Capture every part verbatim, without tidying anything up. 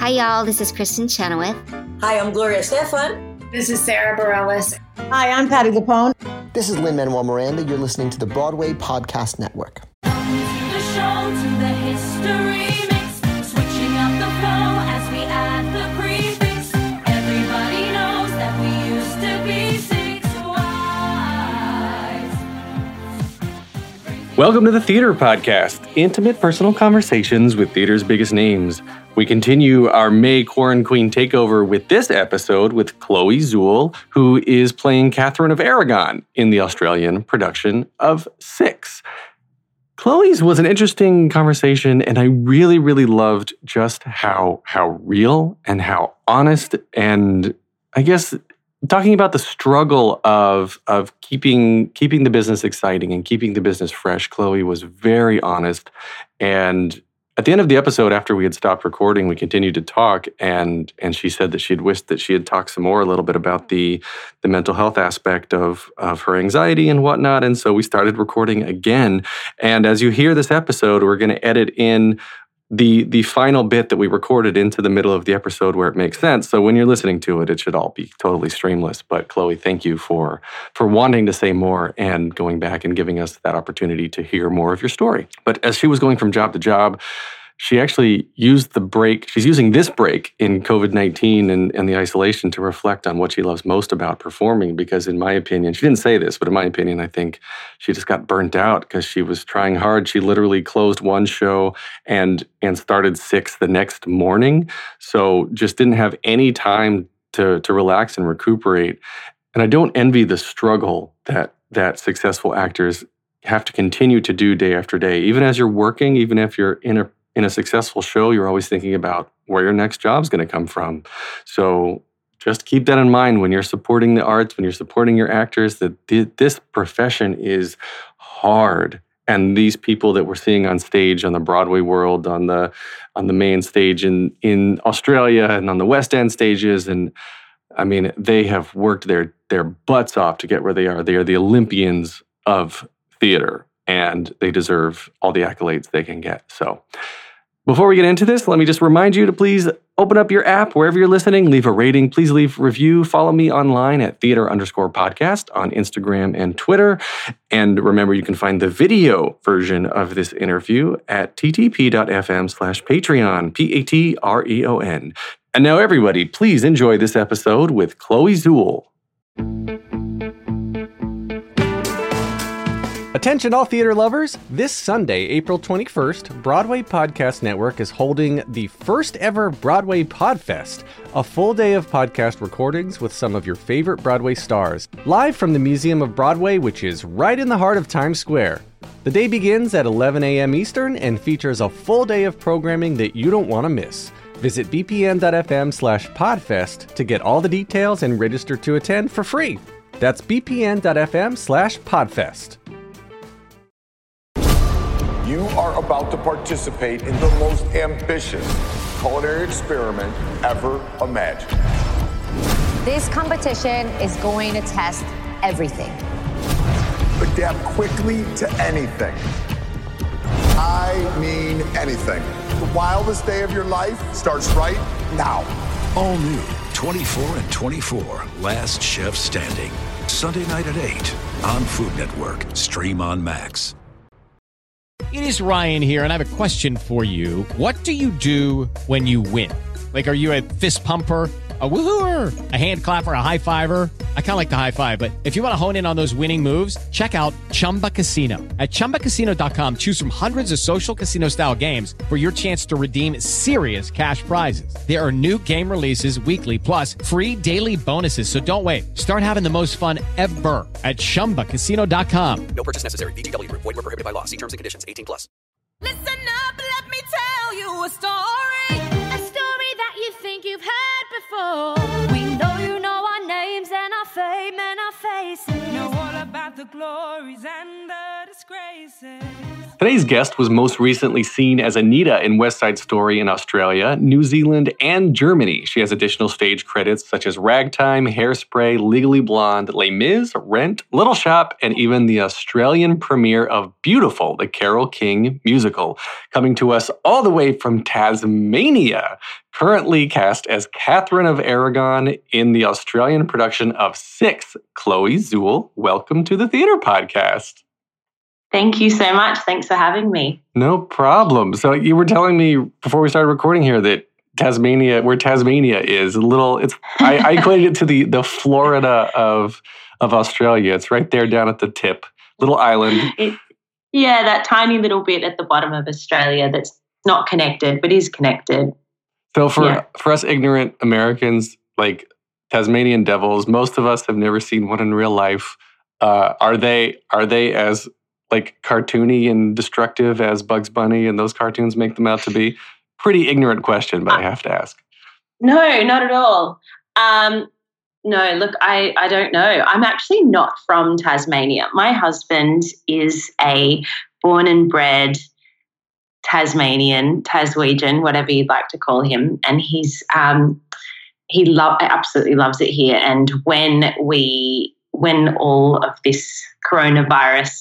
Hi, y'all. This is Kristen Chenoweth. Hi, I'm Gloria Estefan. This is Sarah Bareilles. Hi, I'm Patti LuPone. This is Lin-Manuel Miranda. You're listening to the Broadway Podcast Network. The show to the history mix, switching up the flow as we add the prefix. Everybody knows that we used to be six wives. Welcome to the Theater Podcast, intimate personal conversations with theater's biggest names. We continue our May Quarren Queen takeover with this episode with Chloe Zuhl, who is playing Catherine of Aragon in the Australian production of Six. Chloe's was an interesting conversation, and I really, really loved just how how real and how honest, and I guess talking about the struggle of of keeping keeping the business exciting and keeping the business fresh. Chloe was very honest, and at the end of the episode, after we had stopped recording, we continued to talk, and and she said that she had wished that she had talked some more a little bit about the the mental health aspect of of her anxiety and whatnot. And so we started recording again. And as you hear this episode, we're going to edit in the the final bit that we recorded into the middle of the episode where it makes sense. So when you're listening to it, it should all be totally streamless. But Chloe, thank you for for wanting to say more and going back and giving us that opportunity to hear more of your story. But as she was going from job to job, she actually used the break, she's using this break in covid nineteen and, and the isolation to reflect on what she loves most about performing, because in my opinion, she didn't say this, but in my opinion, I think she just got burnt out because she was trying hard. She literally closed one show and and started six the next morning. So just didn't have any time to, to relax and recuperate. And I don't envy the struggle that that successful actors have to continue to do day after day. Even as you're working, even if you're in a In a successful show, you're always thinking about where your next job's going to come from. So just keep that in mind when you're supporting the arts, when you're supporting your actors, that th- this profession is hard. And these people that we're seeing on stage on the Broadway world, on the on the main stage in, in Australia and on the West End stages, and I mean, they have worked their, their butts off to get where they are. They are the Olympians of theater, and they deserve all the accolades they can get. So before we get into this, let me just remind you to please open up your app wherever you're listening, leave a rating, please leave a review, follow me online at theater underscore podcast on Instagram and Twitter. And remember, you can find the video version of this interview at ttp.fm slash Patreon, P A T R E O N. And now everybody, please enjoy this episode with Chloe Zuhl. Attention all theater lovers! This Sunday, April twenty-first, Broadway Podcast Network is holding the first ever Broadway Podfest, a full day of podcast recordings with some of your favorite Broadway stars, live from the Museum of Broadway, which is right in the heart of Times Square. The day begins at eleven a.m. Eastern and features a full day of programming that you don't want to miss. Visit bpn.fm slash podfest to get all the details and register to attend for free. That's bpn.fm slash podfest. You are about to participate in the most ambitious culinary experiment ever imagined. This competition is going to test everything. Adapt quickly to anything. I mean anything. The wildest day of your life starts right now. All new, twenty-four and twenty-four, Last Chef Standing. Sunday night at eight on Food Network. Stream on Max. It is Ryan here, and I have a question for you. What do you do when you win? Like, are you a fist pumper, a woohooer, a hand clapper, a high fiver? I kind of like the high five, but if you want to hone in on those winning moves, check out Chumba Casino. At chumba casino dot com, choose from hundreds of social casino-style games for your chance to redeem serious cash prizes. There are new game releases weekly, plus free daily bonuses, so don't wait. Start having the most fun ever at chumba casino dot com. No purchase necessary. V G W Group. Void where prohibited by law. See terms and conditions. eighteen plus. Listen up, let me tell you a story. A story that you think you've heard before. We know you know our names and our fame and our faces. Know all about the glories and the disgraces. Today's guest was most recently seen as Anita in West Side Story in Australia, New Zealand, and Germany. She has additional stage credits such as Ragtime, Hairspray, Legally Blonde, Les Mis, Rent, Little Shop, and even the Australian premiere of Beautiful, the Carole King musical, coming to us all the way from Tasmania. Currently cast as Catherine of Aragon in the Australian production of Six. Chloe Zuhl, welcome to the Theater Podcast. Thank you so much. Thanks for having me. No problem. So you were telling me before we started recording here that Tasmania, where Tasmania is, a little. It's I, I equated it to the the Florida of of Australia. It's right there down at the tip, little island. It, yeah, that tiny little bit at the bottom of Australia that's not connected, but is connected. So for yeah. for us ignorant Americans, like Tasmanian devils, most of us have never seen one in real life. Uh, are they are they as like cartoony and destructive as Bugs Bunny and those cartoons make them out to be? Pretty ignorant question, but I have to ask. No, not at all. Um, no, look, I, I don't know. I'm actually not from Tasmania. My husband is a born and bred Tasmanian, Taswegian, whatever you'd like to call him, and he's um, he love absolutely loves it here. And when we when all of this coronavirus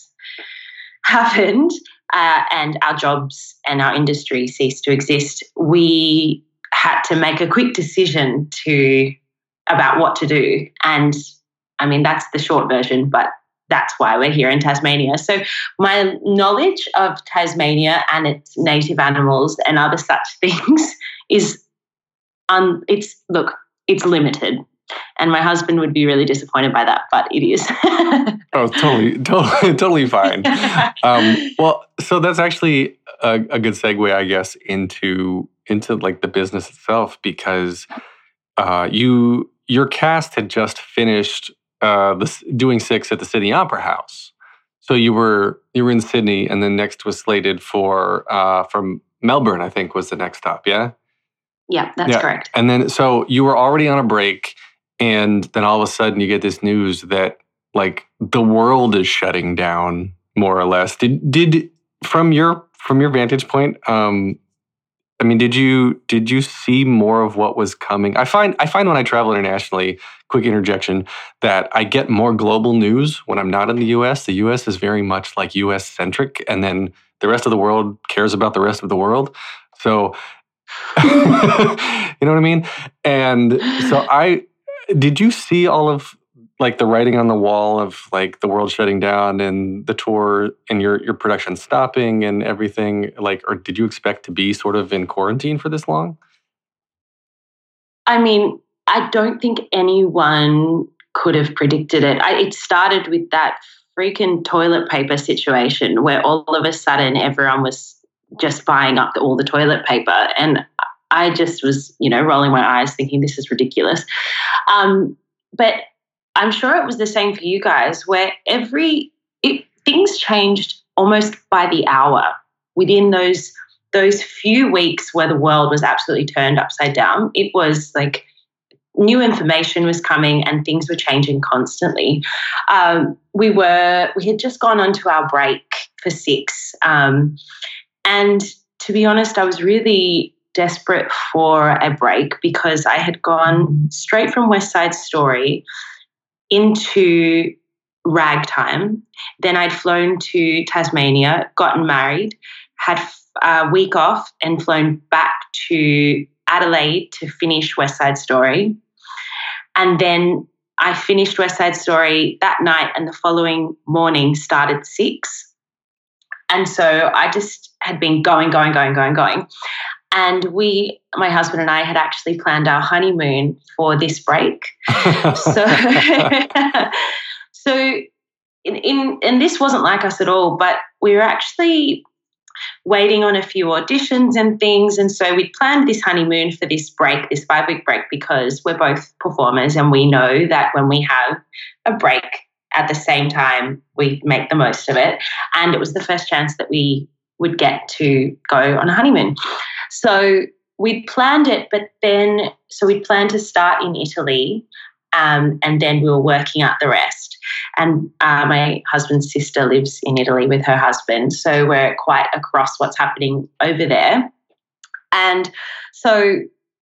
happened uh, and our jobs and our industry ceased to exist, we had to make a quick decision to about what to do. And I mean, that's the short version, but that's why we're here in Tasmania. So my knowledge of Tasmania and its native animals and other such things is, um, it's, look, it's limited. And my husband would be really disappointed by that, but it is. Oh, totally, totally, totally fine. Um, well, so that's actually a, a good segue, I guess, into into like the business itself, because uh, you your cast had just finished uh, this, doing Six at the Sydney Opera House. So you were you were in Sydney, and then next was slated for uh, from Melbourne, I think, was the next stop. Yeah. Yeah, that's yeah. correct. And then so you were already on a break. And then all of a sudden you get this news that like the world is shutting down more or less. Did did from your from your vantage point, um, I mean, did you did you see more of what was coming? I find I find when I travel internationally, quick interjection, that I get more global news when I'm not in the U S. The U S is very much like U S centric, and then the rest of the world cares about the rest of the world. So you know what I mean? And so I Did you see all of like the writing on the wall of like the world shutting down and the tour and your your production stopping and everything? Like, or did you expect to be sort of in quarantine for this long? I mean, I don't think anyone could have predicted it. I, it started with that freaking toilet paper situation where all of a sudden everyone was just buying up the, all the toilet paper, and I just was, you know, rolling my eyes thinking this is ridiculous. Um, but I'm sure it was the same for you guys, where every it, things changed almost by the hour within those those few weeks where the world was absolutely turned upside down. It was like new information was coming and things were changing constantly. Um, we were we had just gone on to our break for Six, um, and to be honest, I was really desperate for a break because I had gone straight from West Side Story into Ragtime. Then I'd flown to Tasmania, gotten married, had a week off and flown back to Adelaide to finish West Side Story. And then I finished West Side Story that night, and the following morning started Six. And so I just had been going, going, going, going, going. And we, my husband and I, had actually planned our honeymoon for this break. so, so in, in, and this wasn't like us at all, but we were actually waiting on a few auditions and things. And so we planned this honeymoon for this break, this five-week break, because we're both performers and we know that when we have a break at the same time, we make the most of it. And it was the first chance that we would get to go on a honeymoon. So we planned it, but then, so we planned to start in Italy Um, and then we were working out the rest. And uh, my husband's sister lives in Italy with her husband, so we're quite across what's happening over there. And so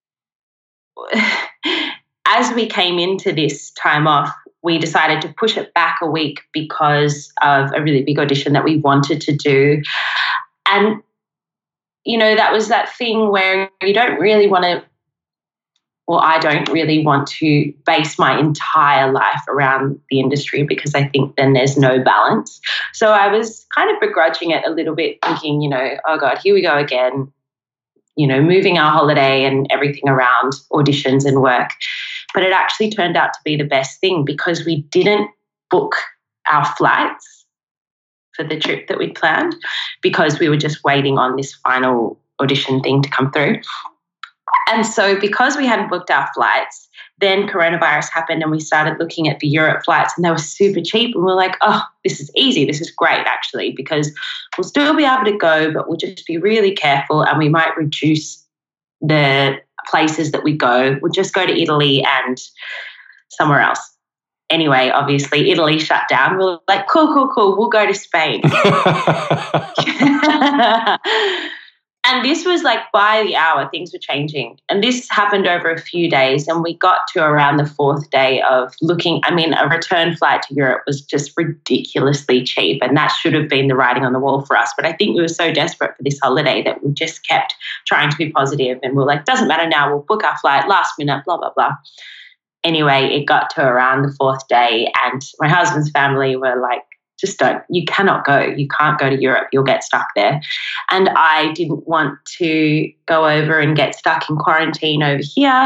as we came into this time off, we decided to push it back a week because of a really big audition that we wanted to do. And, you know, that was that thing where you don't really want to, well, I don't really want to base my entire life around the industry because I think then there's no balance. So I was kind of begrudging it a little bit, thinking, you know, oh God, here we go again, you know, moving our holiday and everything around auditions and work. But it actually turned out to be the best thing because we didn't book our flights for the trip that we'd planned because we were just waiting on this final audition thing to come through. And so because we hadn't booked our flights, then coronavirus happened and we started looking at the Europe flights and they were super cheap. And we're like, oh, this is easy. This is great, actually, because we'll still be able to go, but we'll just be really careful and we might reduce the places that we go. We'll just go to Italy and somewhere else. Anyway, obviously, Italy shut down. We're like, cool, cool, cool. We'll go to Spain. And this was like by the hour, things were changing. And this happened over a few days. And we got to around the fourth day of looking. I mean, a return flight to Europe was just ridiculously cheap. And that should have been the writing on the wall for us. But I think we were so desperate for this holiday that we just kept trying to be positive. And we we're like, doesn't matter now. We'll book our flight last minute, blah, blah, blah. Anyway, it got to around the fourth day. And my husband's family were like, just don't, you cannot go. You can't go to Europe. You'll get stuck there. And I didn't want to go over and get stuck in quarantine over here.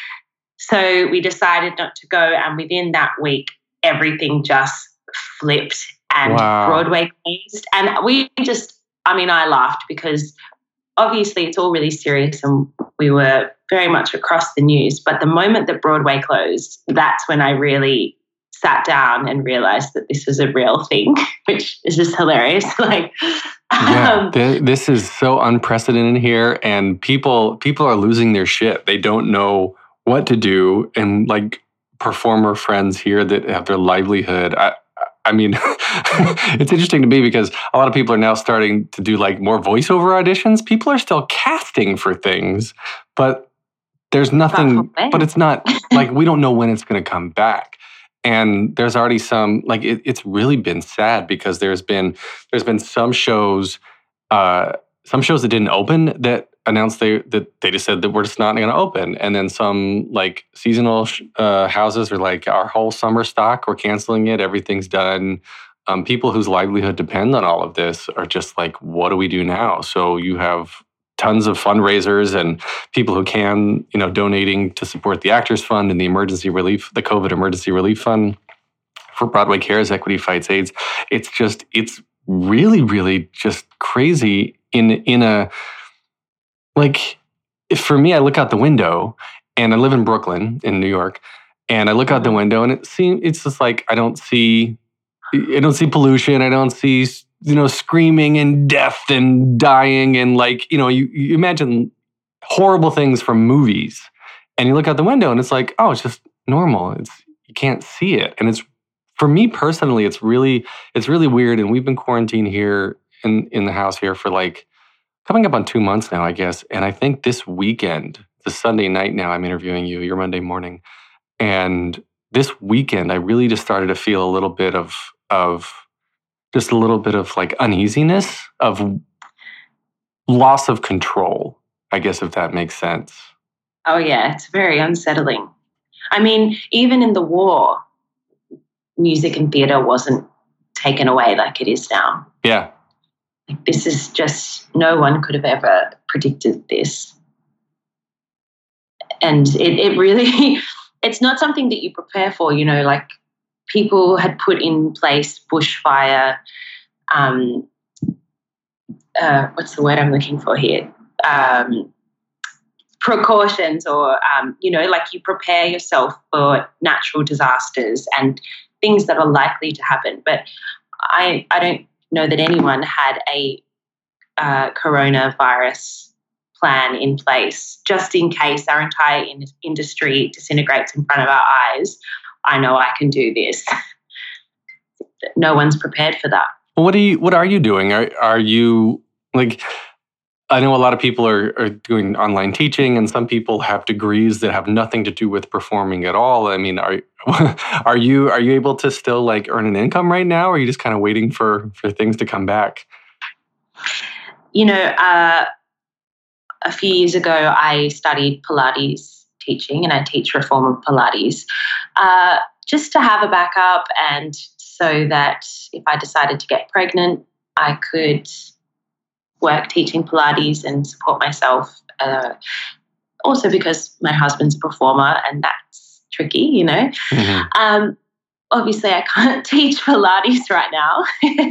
So we decided not to go. And within that week, everything just flipped and wow. Broadway closed. And we just, I mean, I laughed because obviously it's all really serious and we were very much across the news. But the moment that Broadway closed, that's when I really sat down and realized that this was a real thing, which is just hilarious. Like, yeah, um, th- this is so unprecedented here, and people people are losing their shit. They don't know what to do, and like performer friends here that have their livelihood. I, I mean, it's interesting to me because a lot of people are now starting to do like more voiceover auditions. People are still casting for things, but there's nothing. But it's not like we don't know when it's going to come back. And there's already some, like, it, it's really been sad because there's been there's been some shows, uh, some shows that didn't open that announced they that they just said that we're just not going to open, and then some like seasonal uh, houses are like, our whole summer stock, we're canceling it, everything's done. Um, people whose livelihood depend on all of this are just like, what do we do now? So you have tons of fundraisers and people who can, you know, donating to support the Actors Fund and the emergency relief, the COVID emergency relief fund for Broadway Cares, Equity Fights AIDS. It's just, it's really, really just crazy in, in a, like, if for me, I look out the window and I live in Brooklyn in New York and I look out the window and it seems, it's just like, I don't see, I don't see pollution. I don't see, you know, screaming and death and dying and like, you know, you, you imagine horrible things from movies and you look out the window and it's like, oh, it's just normal. It's, you can't see it. And it's, for me personally, it's really, it's really weird. And we've been quarantined here in, in the house here for like coming up on two months now, I guess. And I think this weekend, the Sunday night now, I'm interviewing you, your Monday morning. And this weekend, I really just started to feel a little bit of, of, just a little bit of like uneasiness, of loss of control, I guess, if that makes sense. Oh, yeah, it's very unsettling. I mean, even in the war, music and theatre wasn't taken away like it is now. Yeah. Like, this is just, no one could have ever predicted this. And it, it really, it's not something that you prepare for, you know, like, people had put in place bushfire, um, uh, what's the word I'm looking for here? Um, precautions or, um, you know, like you prepare yourself for natural disasters and things that are likely to happen. But I, I don't know that anyone had a uh, coronavirus plan in place just in case our entire in- industry disintegrates in front of our eyes. I know I can do this. No one's prepared for that. Well, what are you what are you doing? Are are you like I know a lot of people are, are doing online teaching, and some people have degrees that have nothing to do with performing at all. I mean, are are you are you able to still like earn an income right now, or are you just kind of waiting for for things to come back? You know, uh, a few years ago, I studied Pilates teaching, and I teach reformer Pilates, uh, just to have a backup, and so that if I decided to get pregnant, I could work teaching Pilates and support myself. Uh, also because my husband's a performer, and that's tricky, you know. Mm-hmm. Um, obviously, I can't teach Pilates right now.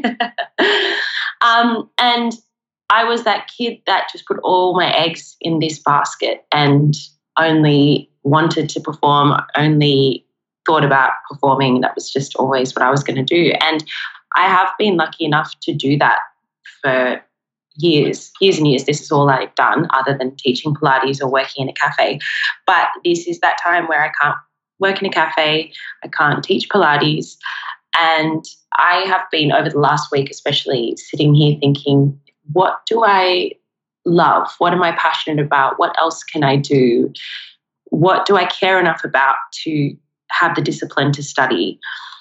um, and I was that kid that just put all my eggs in this basket and only wanted to perform, only thought about performing. That was just always what I was going to do. And I have been lucky enough to do that for years, years and years. This is all I've done other than teaching Pilates or working in a cafe. But this is that time where I can't work in a cafe, I can't teach Pilates. And I have been, over the last week especially, sitting here thinking, what do I love? What am I passionate about? What else can I do? What do I care enough about to have the discipline to study?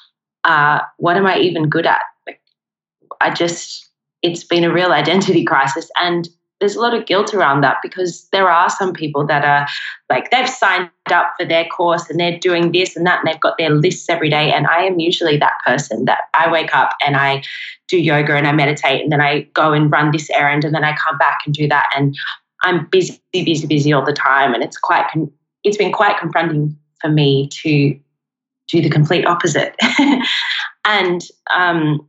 Uh, what am I even good at? Like, I just, it's been a real identity crisis, and there's a lot of guilt around that because there are some people that are like, they've signed up for their course and they're doing this and that, and they've got their lists every day. And I am usually that person that I wake up and I do yoga and I meditate, and then I go and run this errand, and then I come back and do that. And I'm busy, busy, busy all the time. And it's quite, it's been quite confronting for me to do the complete opposite. And um,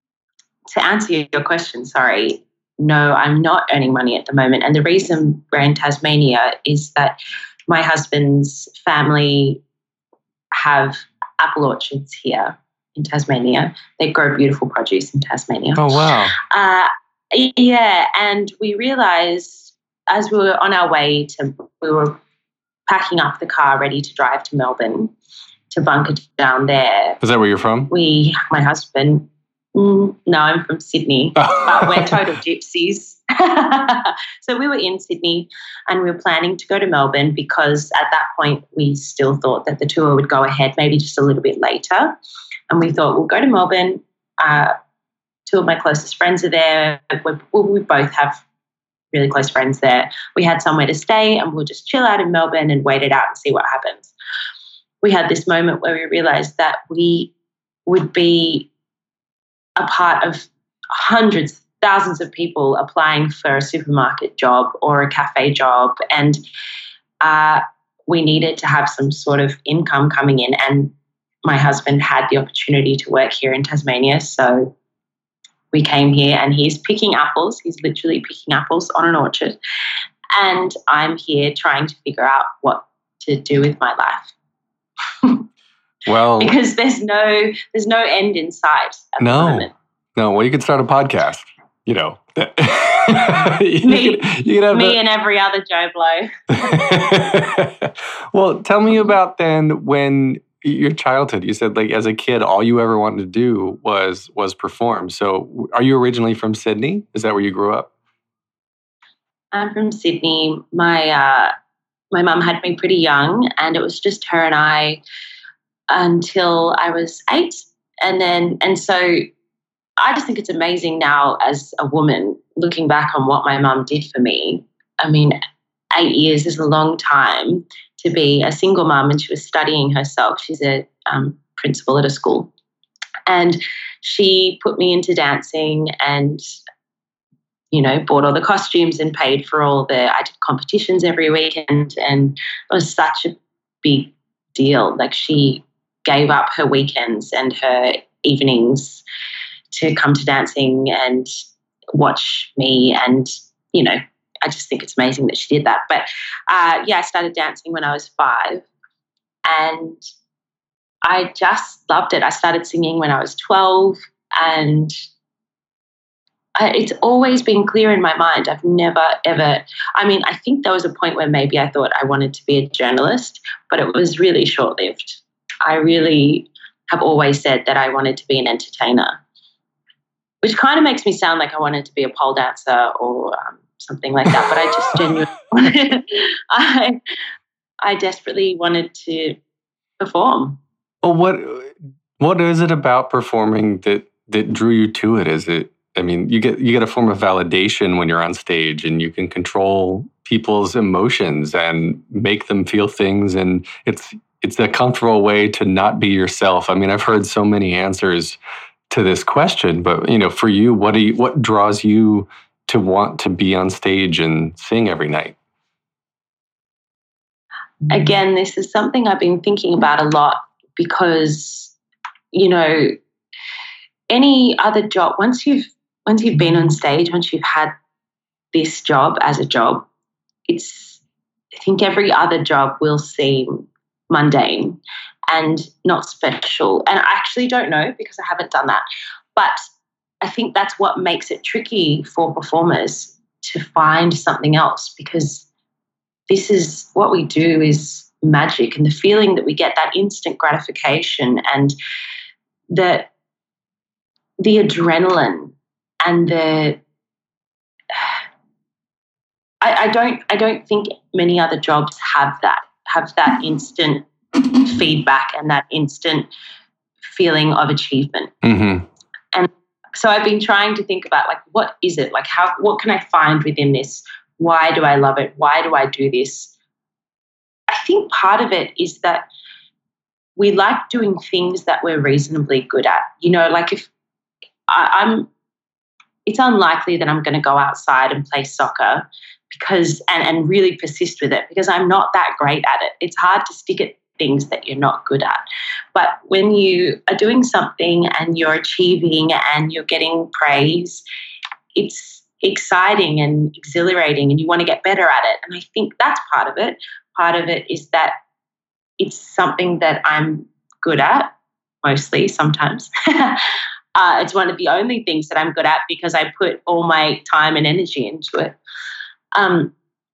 to answer your question, sorry, no, I'm not earning money at the moment. And the reason we're in Tasmania is that my husband's family have apple orchards here in Tasmania. They grow beautiful produce in Tasmania. Oh, wow. Uh, yeah, and we realised as we were on our way to, we were packing up the car ready to drive to Melbourne to bunker down there. Is that where you're from? We, my husband, mm, no, I'm from Sydney, but we're total gypsies. So we were in Sydney and we were planning to go to Melbourne because at that point we still thought that the tour would go ahead maybe just a little bit later. And we thought we'll go to Melbourne. Uh, two of my closest friends are there. We, we both have really close friends there. We had somewhere to stay and we'll just chill out in Melbourne and wait it out and see what happens. We had this moment where we realised that we would be a part of hundreds, thousands of people applying for a supermarket job or a cafe job, and uh, we needed to have some sort of income coming in. And my husband had the opportunity to work here in Tasmania, so we came here and he's picking apples. He's literally picking apples on an orchard, and I'm here trying to figure out what to do with my life. Well, because there's no there's no end in sight at no, the moment. No, well, you could start a podcast. You know, you me, could, you could have me the... and every other Joe Blow. Well, tell me about then when your childhood. You said like as a kid, all you ever wanted to do was was perform. So, are you originally from Sydney? Is that where you grew up? I'm from Sydney. My uh, my mum had me pretty young, and it was just her and I until I was eight, and then and so. I just think it's amazing now as a woman looking back on what my mum did for me. I mean, eight years is a long time to be a single mum, and she was studying herself. She's a um, principal at a school. And she put me into dancing and, you know, bought all the costumes and paid for all the, I did competitions every weekend, and it was such a big deal. Like, she gave up her weekends and her evenings to come to dancing and watch me, and, you know, I just think it's amazing that she did that. But, uh, yeah, I started dancing when I was five, and I just loved it. I started singing when I was twelve, and I, it's always been clear in my mind. I've never, ever, I mean, I think there was a point where maybe I thought I wanted to be a journalist, but it was really short-lived. I really have always said that I wanted to be an entertainer, which kind of makes me sound like I wanted to be a pole dancer or um, something like that, but I just genuinely wanted, I, I desperately wanted to perform. Well, what what is it about performing that that drew you to it? Is it, I mean, you get you get a form of validation when you're on stage, and you can control people's emotions and make them feel things, and it's it's a comfortable way to not be yourself. I mean, I've heard so many answers to this question, but you know, for you, what do you, what draws you to want to be on stage and sing every night? Again, this is something I've been thinking about a lot because, you know, any other job, once you've once you've been on stage, once you've had this job as a job, it's, I think every other job will seem mundane and not special. And I actually don't know because I haven't done that. But I think that's what makes it tricky for performers to find something else, because this is what we do is magic, and the feeling that we get, that instant gratification and the, the adrenaline and the, I, I don't, I don't think many other jobs have that, have that instant feedback and that instant feeling of achievement. Mm-hmm. And so I've been trying to think about, like, what is it? Like, how, what can I find within this? Why do I love it? Why do I do this? I think part of it is that we like doing things that we're reasonably good at. You know, like if I, I'm, it's unlikely that I'm going to go outside and play soccer because, and, and really persist with it, because I'm not that great at it. It's hard to stick at things that you're not good at. But when you are doing something and you're achieving and you're getting praise, it's exciting and exhilarating and you want to get better at it. And I think that's part of it. Part of it is that it's something that I'm good at, mostly, sometimes. uh, it's one of the only things that I'm good at because I put all my time and energy into it. Um,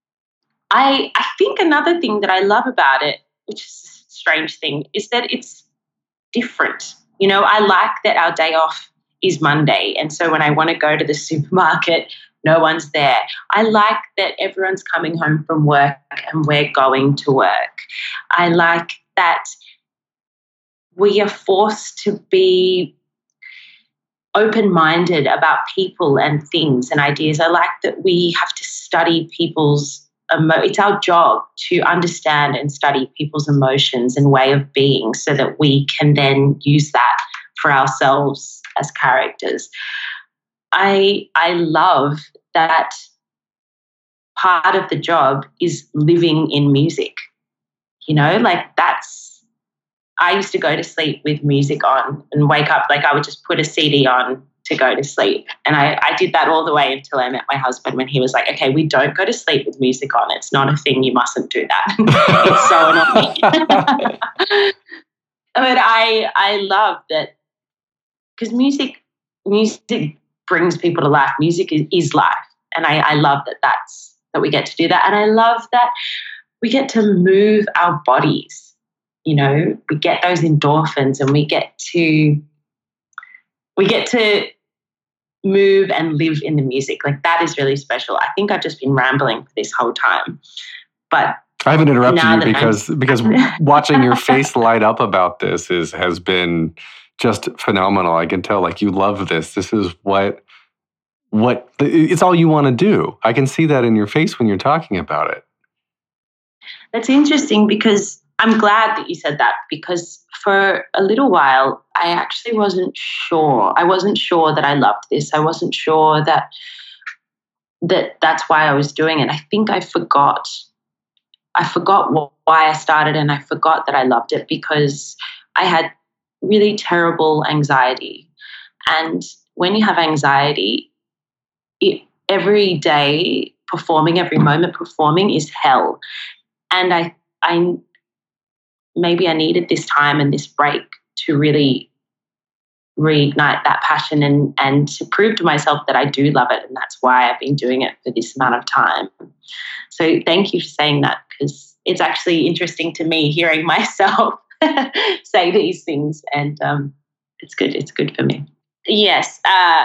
I, I think another thing that I love about it, which is a strange thing, is that it's different. You know, I like that our day off is Monday. And so when I want to go to the supermarket, no one's there. I like that everyone's coming home from work and we're going to work. I like that we are forced to be open-minded about people and things and ideas. I like that we have to study people's emo- it's our job to understand and study people's emotions and way of being so that we can then use that for ourselves as characters. I I love that part of the job is living in music. You know, like that's, I used to go to sleep with music on and wake up, like I would just put a C D on to go to sleep. And I, I did that all the way until I met my husband, when he was like, okay, we don't go to sleep with music on. It's not a thing. You mustn't do that. It's so annoying. But I I love that, because music music brings people to life. Music is, is life. And I, I love that that's, that we get to do that. And I love that we get to move our bodies. You know, we get those endorphins and we get to, we get to move and live in the music. Like that is really special. I think I've just been rambling for this whole time. But I haven't interrupted you because, because watching your face light up about this is, has been just phenomenal. I can tell, like, you love this. This is what, what, it's all you want to do. I can see that in your face when you're talking about it. That's interesting, because I'm glad that you said that, because for a little while, I actually wasn't sure. I wasn't sure that I loved this. I wasn't sure that, that that's why I was doing it. I think I forgot. I forgot why I started, and I forgot that I loved it because I had really terrible anxiety. And when you have anxiety, it, every day performing, every moment performing is hell. And I, I, maybe I needed this time and this break to really reignite that passion and, and to prove to myself that I do love it. And that's why I've been doing it for this amount of time. So thank you for saying that, because it's actually interesting to me hearing myself say these things, and um, it's good. It's good for me. Yes. Uh,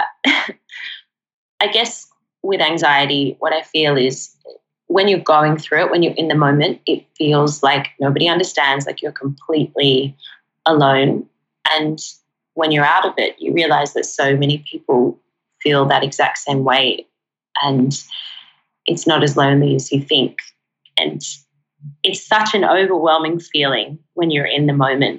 I guess with anxiety, what I feel is when you're going through it, when you're in the moment, it feels like nobody understands, like you're completely alone. And when you're out of it, you realize that so many people feel that exact same way, and it's not as lonely as you think. And it's such an overwhelming feeling when you're in the moment.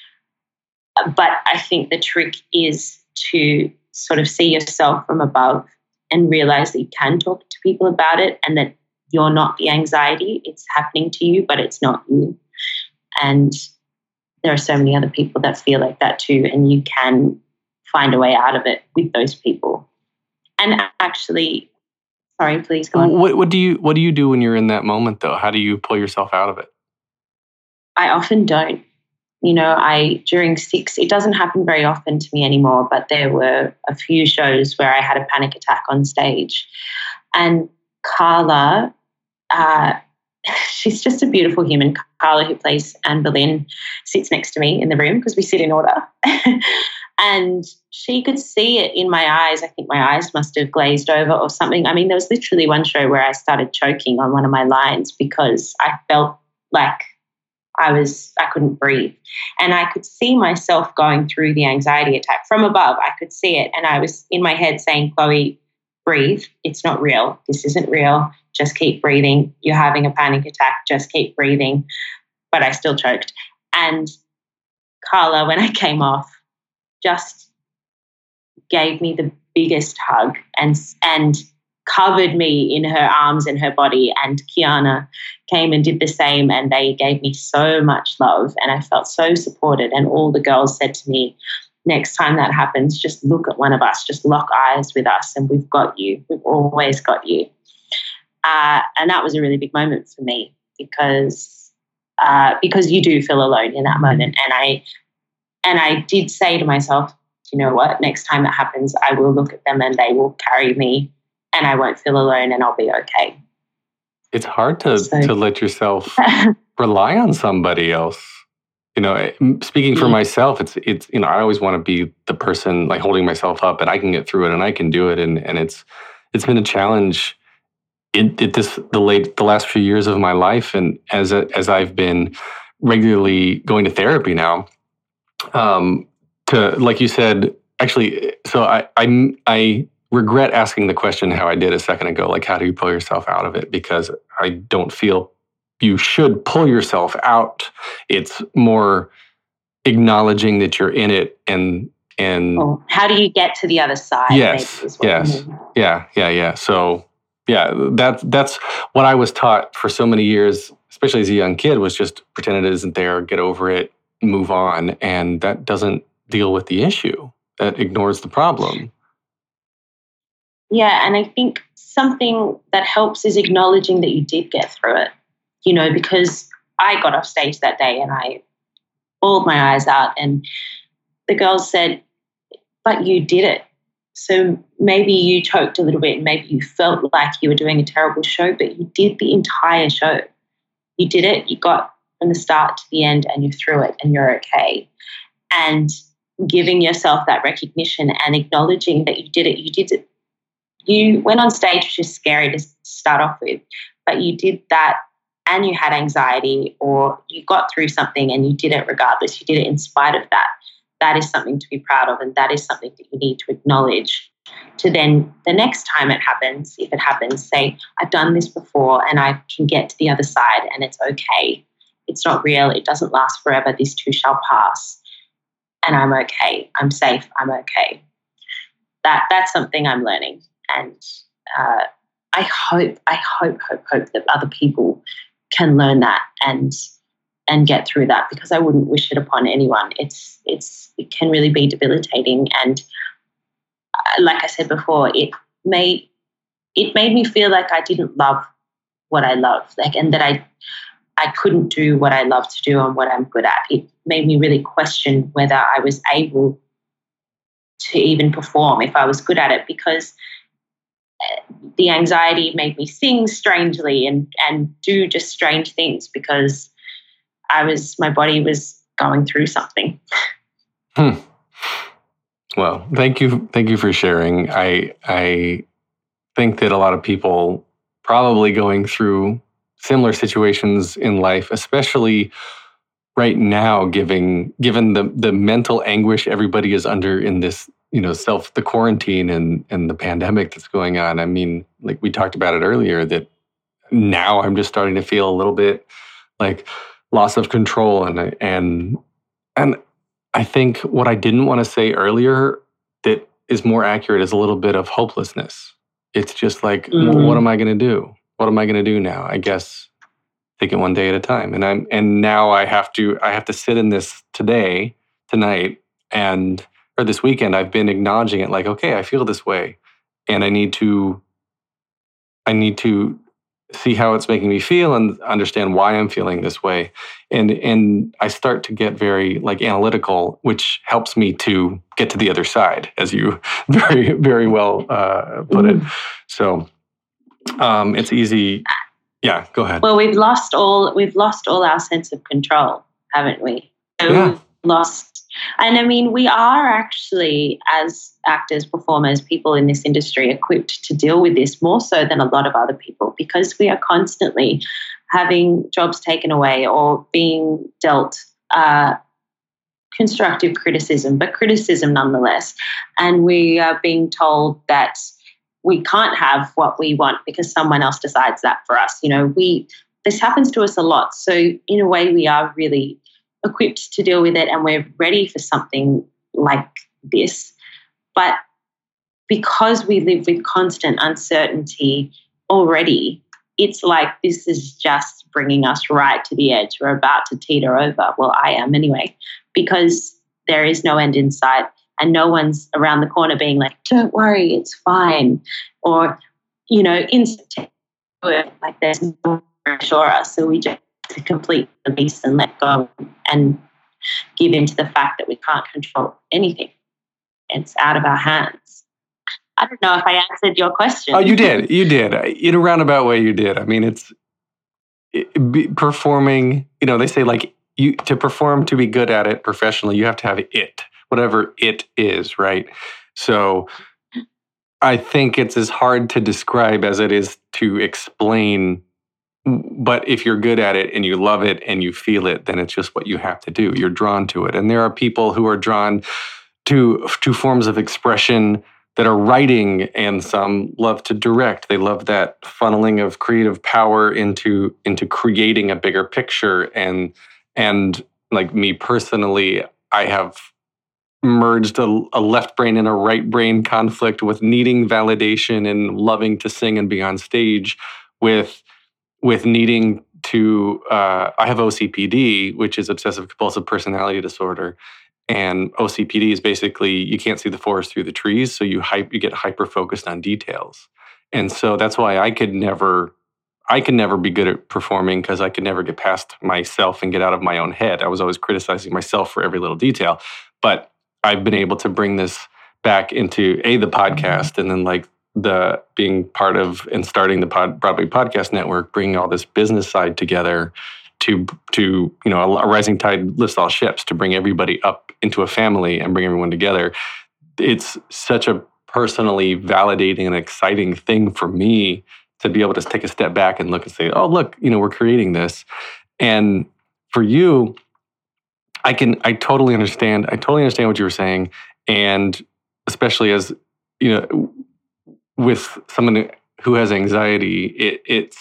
But I think the trick is to sort of see yourself from above and realize that you can talk to people about it, and that you're not the anxiety. It's happening to you, but it's not you. And there are so many other people that feel like that too, and you can find a way out of it with those people. And actually, sorry, please go on. What, what do you what do you do when you're in that moment, though? How do you pull yourself out of it? I often don't. You know, I during six, it doesn't happen very often to me anymore, but there were a few shows where I had a panic attack on stage. And Carla, uh, she's just a beautiful human. Carla, who plays Anne Boleyn, sits next to me in the room because we sit in order. And she could see it in my eyes. I think my eyes must have glazed over or something. I mean, there was literally one show where I started choking on one of my lines because I felt like I was, I couldn't breathe. And I could see myself going through the anxiety attack from above. I could see it. And I was in my head saying, Chloe, breathe. It's not real. This isn't real. Just keep breathing. You're having a panic attack. Just keep breathing. But I still choked. And Carla, when I came off, just gave me the biggest hug and and covered me in her arms and her body. And Kiana came and did the same, and they gave me so much love, and I felt so supported. And all the girls said to me, next time that happens, just look at one of us, just lock eyes with us, and we've got you. We've always got you. Uh, and that was a really big moment for me because uh, because you do feel alone in that moment. And I and I did say to myself, you know what, next time that happens, I will look at them and they will carry me, and I won't feel alone, and I'll be okay. It's hard to, so, to let yourself rely on somebody else. You know, speaking for myself, it's, it's you know, I always want to be the person like holding myself up, and I can get through it and I can do it. And, and it's it's been a challenge it, it this the late the last few years of my life. And as a, as I've been regularly going to therapy now, um, to like you said, actually, so I I I regret asking the question how I did a second ago, like how do you pull yourself out of it? Because I don't feel you should pull yourself out. It's more acknowledging that you're in it and and oh, how do you get to the other side? Yes, yes, yeah, yeah, yeah. So yeah, that that's what I was taught for so many years, especially as a young kid, was just pretend it isn't there, get over it, move on, and that doesn't deal with the issue. That ignores the problem. Yeah, and I think something that helps is acknowledging that you did get through it. You know, because I got off stage that day and I bawled my eyes out, and the girls said, but you did it. So maybe you choked a little bit, and maybe you felt like you were doing a terrible show, but you did the entire show. You did it. You got from the start to the end, and you're through it, and you're okay. And giving yourself that recognition and acknowledging that you did it. You did it. You went on stage, which is scary to start off with, but you did that, and you had anxiety, or you got through something and you did it regardless. You did it in spite of that. That is something to be proud of, and that is something that you need to acknowledge to then the next time it happens, if it happens, say, I've done this before and I can get to the other side and it's okay. It's not real. It doesn't last forever. This too shall pass. And I'm okay. I'm safe. I'm okay. That That's something I'm learning. And uh, I hope, I hope, hope, hope that other people can learn that and and get through that, because I wouldn't wish it upon anyone. It's it's it can really be debilitating, and uh, like I said before, it made it made me feel like I didn't love what I love, like, and that I I couldn't do what I love to do and what I'm good at. It made me really question whether I was able to even perform if I was good at it, because the anxiety made me sing strangely and, and do just strange things because I was, my body was going through something. Hmm. Well, thank you. Thank you for sharing. I, I think that a lot of people probably going through similar situations in life, especially right now, giving, given the, the mental anguish everybody is under in this, you know, self, the quarantine and, and the pandemic that's going on. I mean, like we talked about it earlier, that now I'm just starting to feel a little bit like loss of control. And, and, and I think what I didn't want to say earlier that is more accurate is a little bit of hopelessness. It's just like, mm-hmm. well, what am I going to do? What am I going to do now? I guess take it one day at a time. And I'm, and now I have to, I have to sit in this today, tonight, and, or this weekend, I've been acknowledging it like, okay, I feel this way. And I need to, I need to see how it's making me feel and understand why I'm feeling this way. And, and I start to get very like analytical, which helps me to get to the other side, as you very, very well uh, put mm. it. So um, it's easy. Yeah, go ahead. Well, we've lost all, we've lost all our sense of control, haven't we? So yeah. We've lost, and I mean, we are actually, as actors, performers, people in this industry, equipped to deal with this more so than a lot of other people, because we are constantly having jobs taken away or being dealt uh, constructive criticism, but criticism nonetheless. And we are being told that we can't have what we want because someone else decides that for us. You know, we this happens to us a lot. So in a way, we are really equipped to deal with it, and we're ready for something like this. But because we live with constant uncertainty already, it's like this is just bringing us right to the edge. We're about to teeter over. Well, I am anyway, because there is no end in sight. And no one's around the corner being like, don't worry, it's fine. Or, you know, in September, like there's no one to assure us. So we just to complete the beast and let go and give in to the fact that we can't control anything. It's out of our hands. I don't know if I answered your question. Oh, you did. You did. In a roundabout way, you did. I mean, it's it, be, performing, you know, they say like you to perform, to be good at it professionally, you have to have it. Whatever it is, right? So I think it's as hard to describe as it is to explain. But if you're good at it and you love it and you feel it, then it's just what you have to do. You're drawn to it. And there are people who are drawn to, to forms of expression that are writing, and some love to direct. They love that funneling of creative power into, into creating a bigger picture. And, and like me personally, I have merged a, a left brain and a right brain conflict with needing validation and loving to sing and be on stage with, with needing to, uh, I have O C P D, which is obsessive compulsive personality disorder. And O C P D is basically, you can't see the forest through the trees. So you hype, you get hyper focused on details. And so that's why I could never, I could never be good at performing, because I could never get past myself and get out of my own head. I was always criticizing myself for every little detail. But I've been able to bring this back into a the podcast, and then like the being part of and starting the pod, Broadway Podcast Network, bringing all this business side together to to you know a, a rising tide lifts all ships, to bring everybody up into a family and bring everyone together. It's such a personally validating and exciting thing for me to be able to take a step back and look and say, oh look, you know we're creating this. And for you, I can, I totally understand. I totally understand what you were saying. And especially as, you know, with someone who has anxiety, it, it's,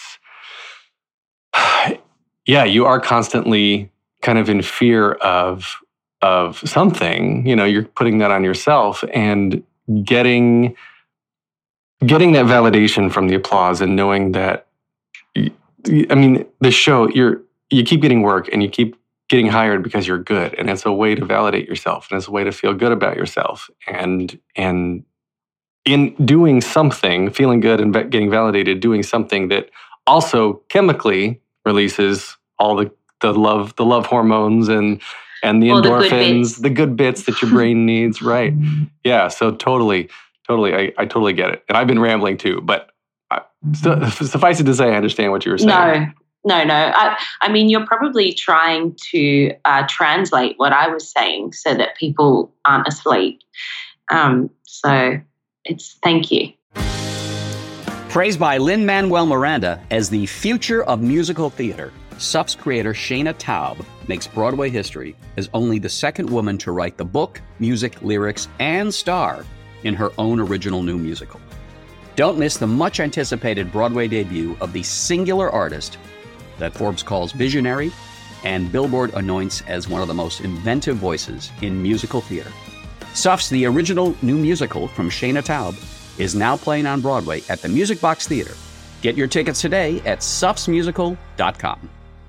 yeah, you are constantly kind of in fear of, of something, you know, you're putting that on yourself, and getting, getting that validation from the applause and knowing that, I mean, the show, you're, you keep getting work and you keep getting hired because you're good, and it's a way to validate yourself, and it's a way to feel good about yourself. And and in doing something, feeling good and getting validated, doing something that also chemically releases all the, the love the love hormones and and the All the good endorphins, bits. the good bits that your brain needs, right? Yeah, so totally, totally, I, I totally get it. And I've been rambling too, but I, su- suffice it to say, I understand what you were saying. No, no, no. I, I mean, you're probably trying to uh, translate what I was saying so that people aren't asleep. Um, so it's thank you. Praised by Lin-Manuel Miranda as the future of musical theater, S U F's creator Shayna Taub makes Broadway history as only the second woman to write the book, music, lyrics, and star in her own original new musical. Don't miss the much-anticipated Broadway debut of the singular artist that Forbes calls visionary and Billboard anoints as one of the most inventive voices in musical theater. S U F's The Original New Musical from Shayna Taub is now playing on Broadway at the Music Box Theater. Get your tickets today at sufs musical dot com.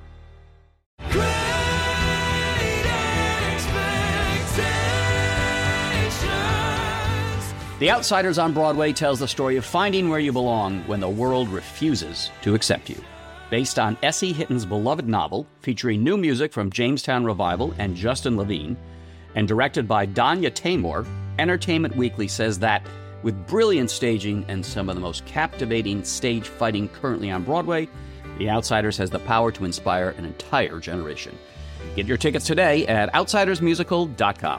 The Outsiders on Broadway tells the story of finding where you belong when the world refuses to accept you. Based on Essie Hitton's beloved novel, featuring new music from Jamestown Revival and Justin Levine, and directed by Danya Taymor, Entertainment Weekly says that with brilliant staging and some of the most captivating stage fighting currently on Broadway, The Outsiders has the power to inspire an entire generation. Get your tickets today at outsiders musical dot com.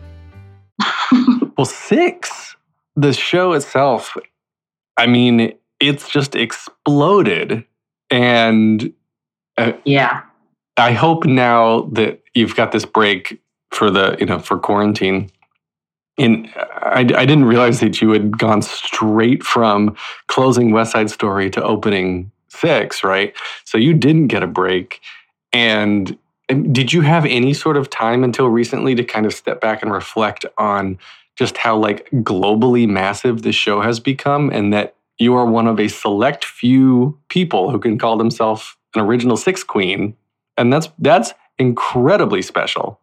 Well, Six, the show itself, I mean, it's just exploded. And uh, yeah, I hope now that you've got this break for the, you know, for quarantine. And I, I didn't realize that you had gone straight from closing West Side Story to opening Six, right? So you didn't get a break. And did you have any sort of time until recently to kind of step back and reflect on just how like globally massive this show has become, and that you are one of a select few people who can call themselves an original Six queen, and that's that's incredibly special.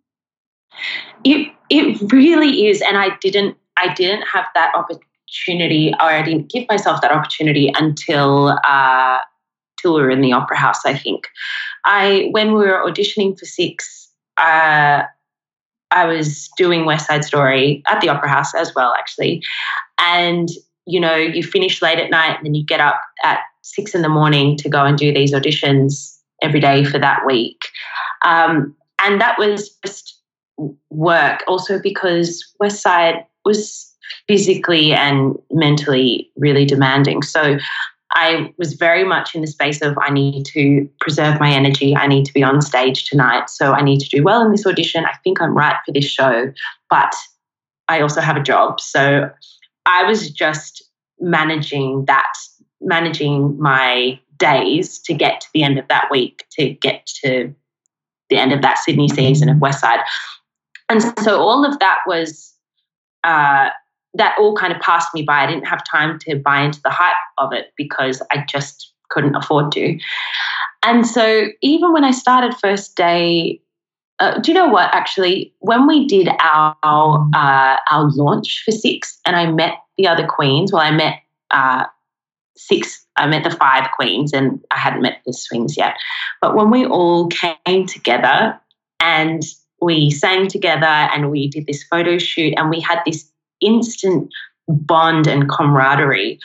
It it really is, and I didn't I didn't have that opportunity, or I didn't give myself that opportunity until uh, till we were in the Opera House. I think I when we were auditioning for Six, uh, I was doing West Side Story at the Opera House as well, actually, and you know, you finish late at night and then you get up at six in the morning to go and do these auditions every day for that week. Um, and that was just work also because West Side was physically and mentally really demanding. So I was very much in the space of I need to preserve my energy. I need to be on stage tonight. So I need to do well in this audition. I think I'm right for this show, but I also have a job. So I was just managing that, managing my days to get to the end of that week, to get to the end of that Sydney season of West Side. And so all of that was, uh, that all kind of passed me by. I didn't have time to buy into the hype of it because I just couldn't afford to. And so even when I started first day, Uh, do you know what, actually, when we did our uh, our launch for Six and I met the other queens, well, I met uh, Six, I met the five queens and I hadn't met the swings yet. But when we all came together and we sang together and we did this photo shoot and we had this instant bond and camaraderie,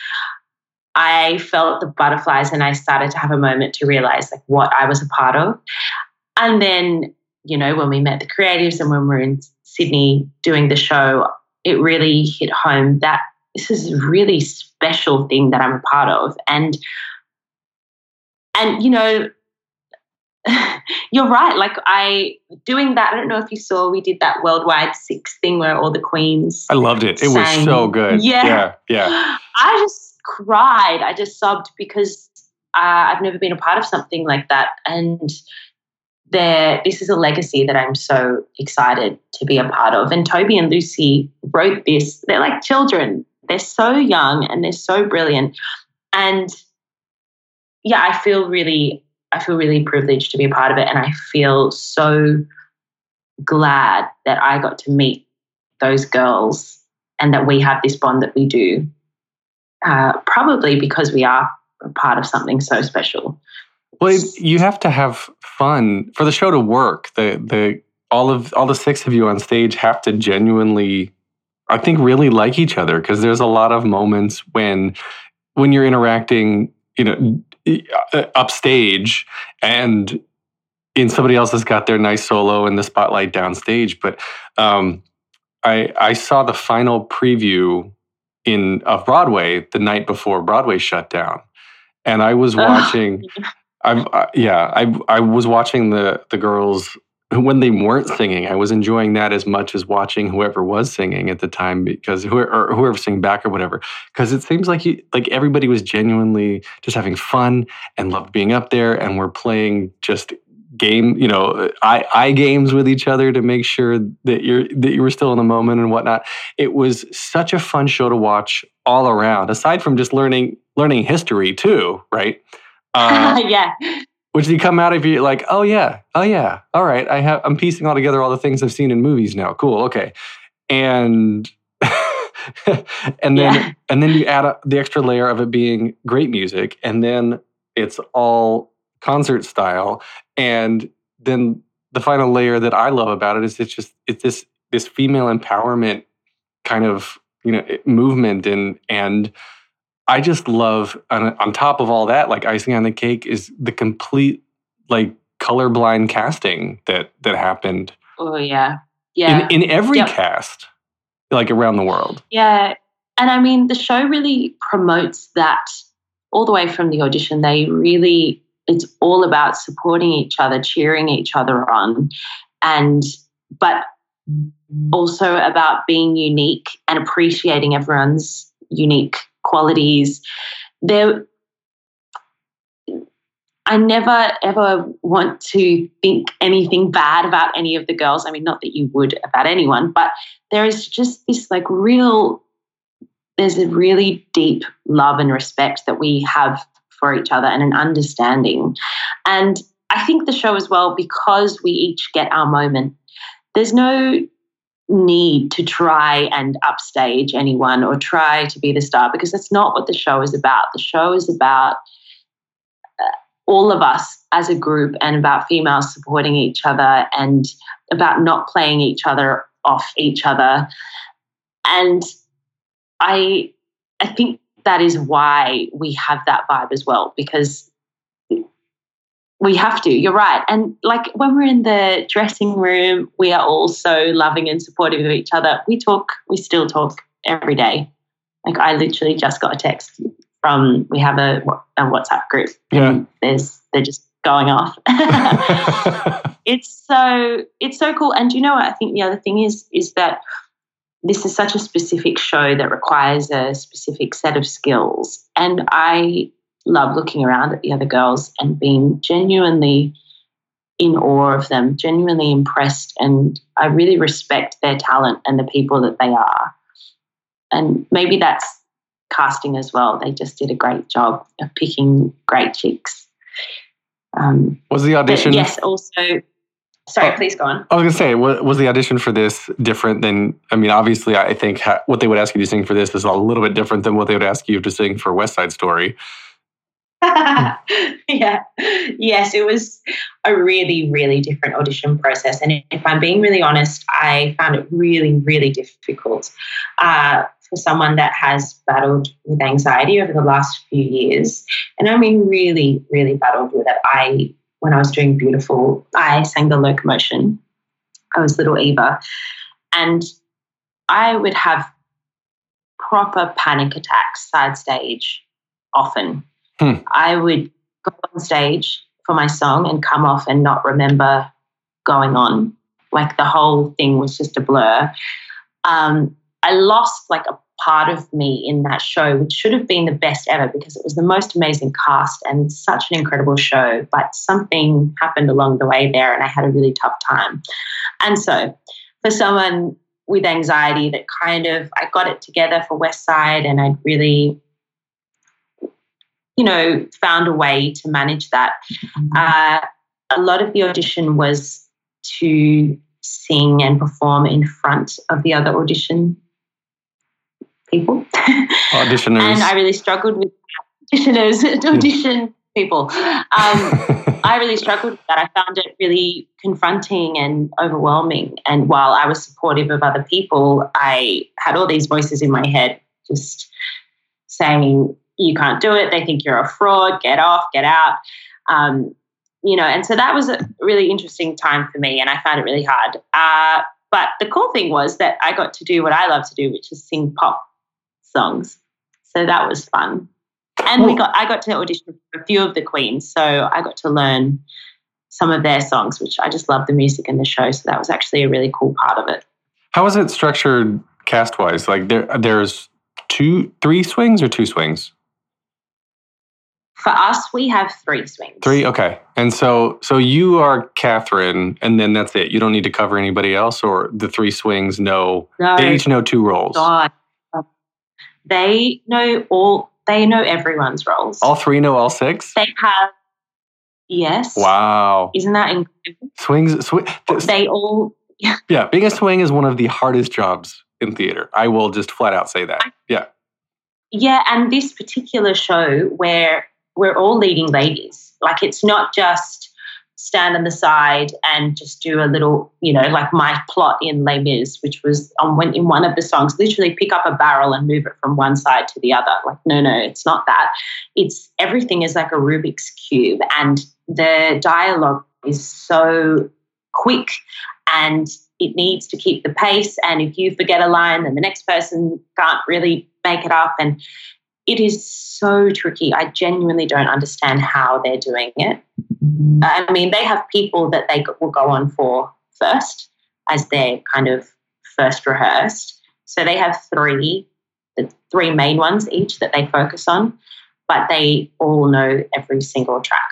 I felt the butterflies and I started to have a moment to realize like what I was a part of. And then, you know, when we met the creatives and when we were in Sydney doing the show, it really hit home that this is a really special thing that I'm a part of. And, and you know, you're right. Like I, doing that, I don't know if you saw, we did that worldwide Six thing where all the queens I loved it. It sang. was so good. Yeah. Yeah. Yeah. I just cried. I just sobbed because uh, I've never been a part of something like that. And there, this is a legacy that I'm so excited to be a part of. And Toby and Lucy wrote this. They're like children. They're so young and they're so brilliant. And yeah, I feel really, I feel really privileged to be a part of it. And I feel so glad that I got to meet those girls and that we have this bond that we do, uh, probably because we are a part of something so special. Well, you have to have fun for the show to work. The the all of all the six of you on stage have to genuinely, I think, really like each other, because there's a lot of moments when when you're interacting, you know, upstage and in somebody else has got their nice solo and the spotlight downstage. But um, I I saw the final preview in of Broadway the night before Broadway shut down, and I was watching. I've uh, yeah, I I was watching the the girls when they weren't singing. I was enjoying that as much as watching whoever was singing at the time, because whoever or whoever singing back or whatever. Because it seems like you, like everybody was genuinely just having fun and loved being up there, and we're playing just game, you know, eye, eye games with each other to make sure that you're that you were still in the moment and whatnot. It was such a fun show to watch all around. Aside from just learning learning history too, right? Uh, yeah. Which you come out of you like, oh yeah, oh yeah, all right. I have I'm piecing all together all the things I've seen in movies now. Cool, okay. And and then yeah. and then you add a, the extra layer of it being great music, and then it's all concert style. And then the final layer that I love about it is it's just it's this this female empowerment kind of, you know, movement, and and I just love, on, on top of all that, like icing on the cake, is the complete like colorblind casting that that happened. Oh yeah, yeah. In, in every yep. cast, like around the world. Yeah, and I mean the show really promotes that all the way from the audition. They really, it's all about supporting each other, cheering each other on, and but also about being unique and appreciating everyone's unique qualities. There, I never ever want to think anything bad about any of the girls. I mean, not that you would about anyone, but there is just this like real, there's a really deep love and respect that we have for each other, and an understanding. And I think the show as well, because we each get our moment, there's no need to try and upstage anyone or try to be the star, because that's not what the show is about. The show is about uh, all of us as a group, and about females supporting each other, and about not playing each other off each other. And I I think that is why we have that vibe as well, because we have to. You're right. And like when we're in the dressing room, we are all so loving and supportive of each other. We talk, we still talk every day. Like I literally just got a text from, we have a, a WhatsApp group. Yeah. And there's, they're just going off. It's so, it's so cool. And you know what? I think the other thing is, is that this is such a specific show that requires a specific set of skills. And I love looking around at the other girls and being genuinely in awe of them, genuinely impressed, and I really respect their talent and the people that they are. And maybe that's casting as well. They just did a great job of picking great chicks. Um, was the audition? Yes, also... Sorry, oh, please go on. I was going to say, was the audition for this different than, I mean, obviously, I think ha- what they would ask you to sing for this is a little bit different than what they would ask you to sing for West Side Story. Yeah. Yes, it was a really, really different audition process. And if I'm being really honest, I found it really, really difficult uh, for someone that has battled with anxiety over the last few years. And I mean, really, really battled with it. I, when I was doing Beautiful, I sang the Locomotion. I was Little Eva. And I would have proper panic attacks side stage often. Hmm. I would go on stage for my song and come off and not remember going on. Like the whole thing was just a blur. Um, I lost like a part of me in that show, which should have been the best ever because it was the most amazing cast and such an incredible show. But something happened along the way there and I had a really tough time. And so for someone with anxiety that kind of, I got it together for West Side and I'd really, you know, found a way to manage that. Uh, a lot of the audition was to sing and perform in front of the other audition people. Auditioners. And I really struggled with auditioners, audition people. Um, I really struggled with that. I found it really confronting and overwhelming. And while I was supportive of other people, I had all these voices in my head just saying, you can't do it. They think you're a fraud. Get off, get out. Um, you know, and so that was a really interesting time for me, and I found it really hard. Uh, but the cool thing was that I got to do what I love to do, which is sing pop songs. So that was fun. And we got I got to audition for a few of the queens, so I got to learn some of their songs, which I just love the music and the show. So that was actually a really cool part of it. How was it structured cast-wise? Like there, there's two, three swings or two swings? For us, we have three swings. Three, okay. And so, so you are Catherine, and then that's it. You don't need to cover anybody else, or the three swings know No. they each know two roles. God, they know all. They know everyone's roles. All three know all six? They have, yes. Wow. Isn't that incredible? Swings, sw- They all, yeah. Yeah, being a swing is one of the hardest jobs in theater. I will just flat out say that. Yeah. Yeah, and this particular show where we're all leading ladies, like it's not just stand on the side and just do a little, you know, like my plot in Les Mis, which was on when in one of the songs, literally pick up a barrel and move it from one side to the other. Like, no, no, it's not that. It's everything is like a Rubik's Cube, and the dialogue is so quick and it needs to keep the pace. And if you forget a line, then the next person can't really make it up. And it is so tricky. I genuinely don't understand how they're doing it. I mean, they have people that they will go on for first as their kind of first rehearsed. So they have three, the three main ones each that they focus on, but they all know every single track.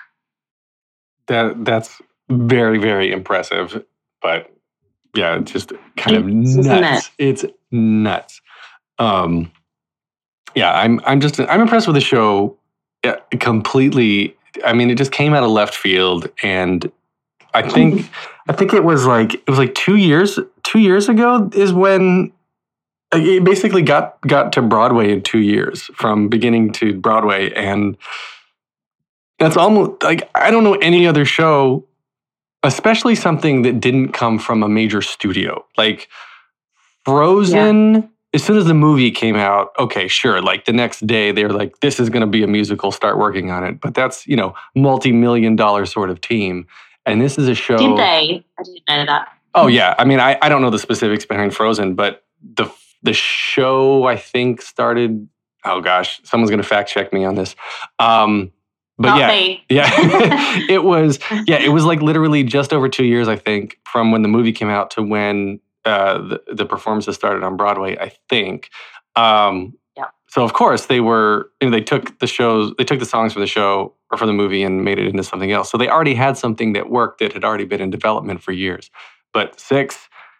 That That's very, very impressive. But yeah, it's just kind of It's- isn't nuts. It's nuts. Um, yeah, I'm I'm just I'm impressed with the show uh, completely. I mean, it just came out of left field, and I think I think it was like it was like two years two years ago is when it basically got got to Broadway in two years from beginning to Broadway, and that's almost like I don't know any other show, especially something that didn't come from a major studio like Frozen. Yeah. As soon as the movie came out, okay, sure. Like the next day, they were like, "This is going to be a musical. Start working on it." But that's you know, multi-million dollar sort of team, and this is a show. Did they? I didn't know that. Oh yeah, I mean, I, I don't know the specifics behind Frozen, but the the show I think started. Oh gosh, someone's going to fact check me on this. Um, but Not yeah, me. yeah, it was yeah, it was like literally just over two years, I think, from when the movie came out to when. Uh, the, the performances started on Broadway, I think. Um, yeah. So of course they were. You know, they took the shows, they took the songs from the show or from the movie and made it into something else. So they already had something that worked that had already been in development for years. But Six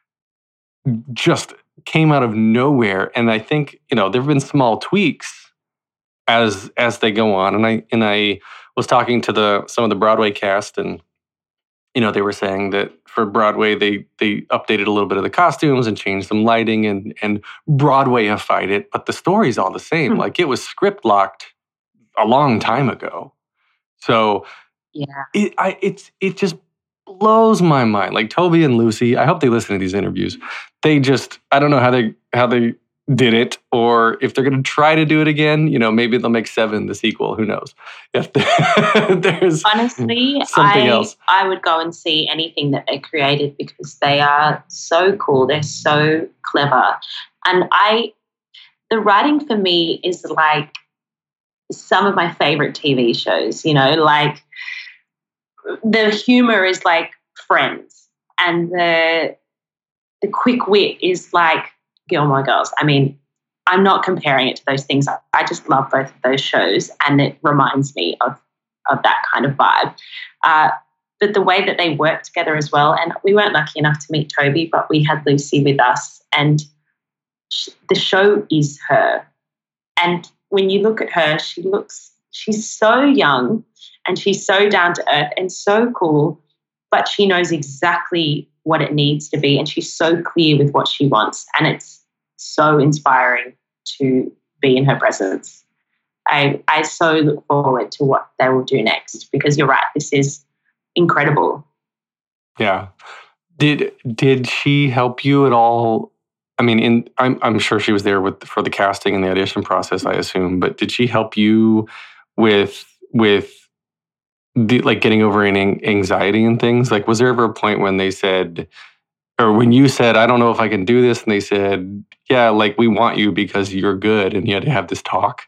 just came out of nowhere, and I think you know there have been small tweaks as as they go on. And I and I was talking to the some of the Broadway cast, and you know they were saying that. For Broadway, they they updated a little bit of the costumes and changed some lighting and and Broadwayified it, but the story's all the same. Hmm. Like it was script locked a long time ago. So yeah, it I it's it just blows my mind. Like Toby and Lucy, I hope they listen to these interviews. They just I don't know how they how they did it, or if they're going to try to do it again. You know, maybe they'll make Seven the sequel. Who knows? If there's honestly, something I, else. I would go and see anything that they created because they are so cool. They're so clever, and I, the writing for me is like some of my favorite T V shows. You know, like the humor is like Friends, and the the quick wit is like Gilmore Girls. I mean, I'm not comparing it to those things. I, I just love both of those shows, and it reminds me of of that kind of vibe. Uh, but the way that they work together as well, and we weren't lucky enough to meet Toby, but we had Lucy with us, and sh- the show is her. And when you look at her, she looks, she's so young, and she's so down to earth and so cool, but she knows exactly what it needs to be, and she's so clear with what she wants, and it's so inspiring to be in her presence. I I so look forward to what they will do next, because you're right, this is incredible. Yeah. Did did she help you at all? I mean, in I'm I'm sure she was there with for the casting and the audition process, I assume. But did she help you with with the like getting over any anxiety and things? Like, was there ever a point when they said, or when you said, "I don't know if I can do this," and they said, "Yeah, like we want you because you're good," and you had to have this talk?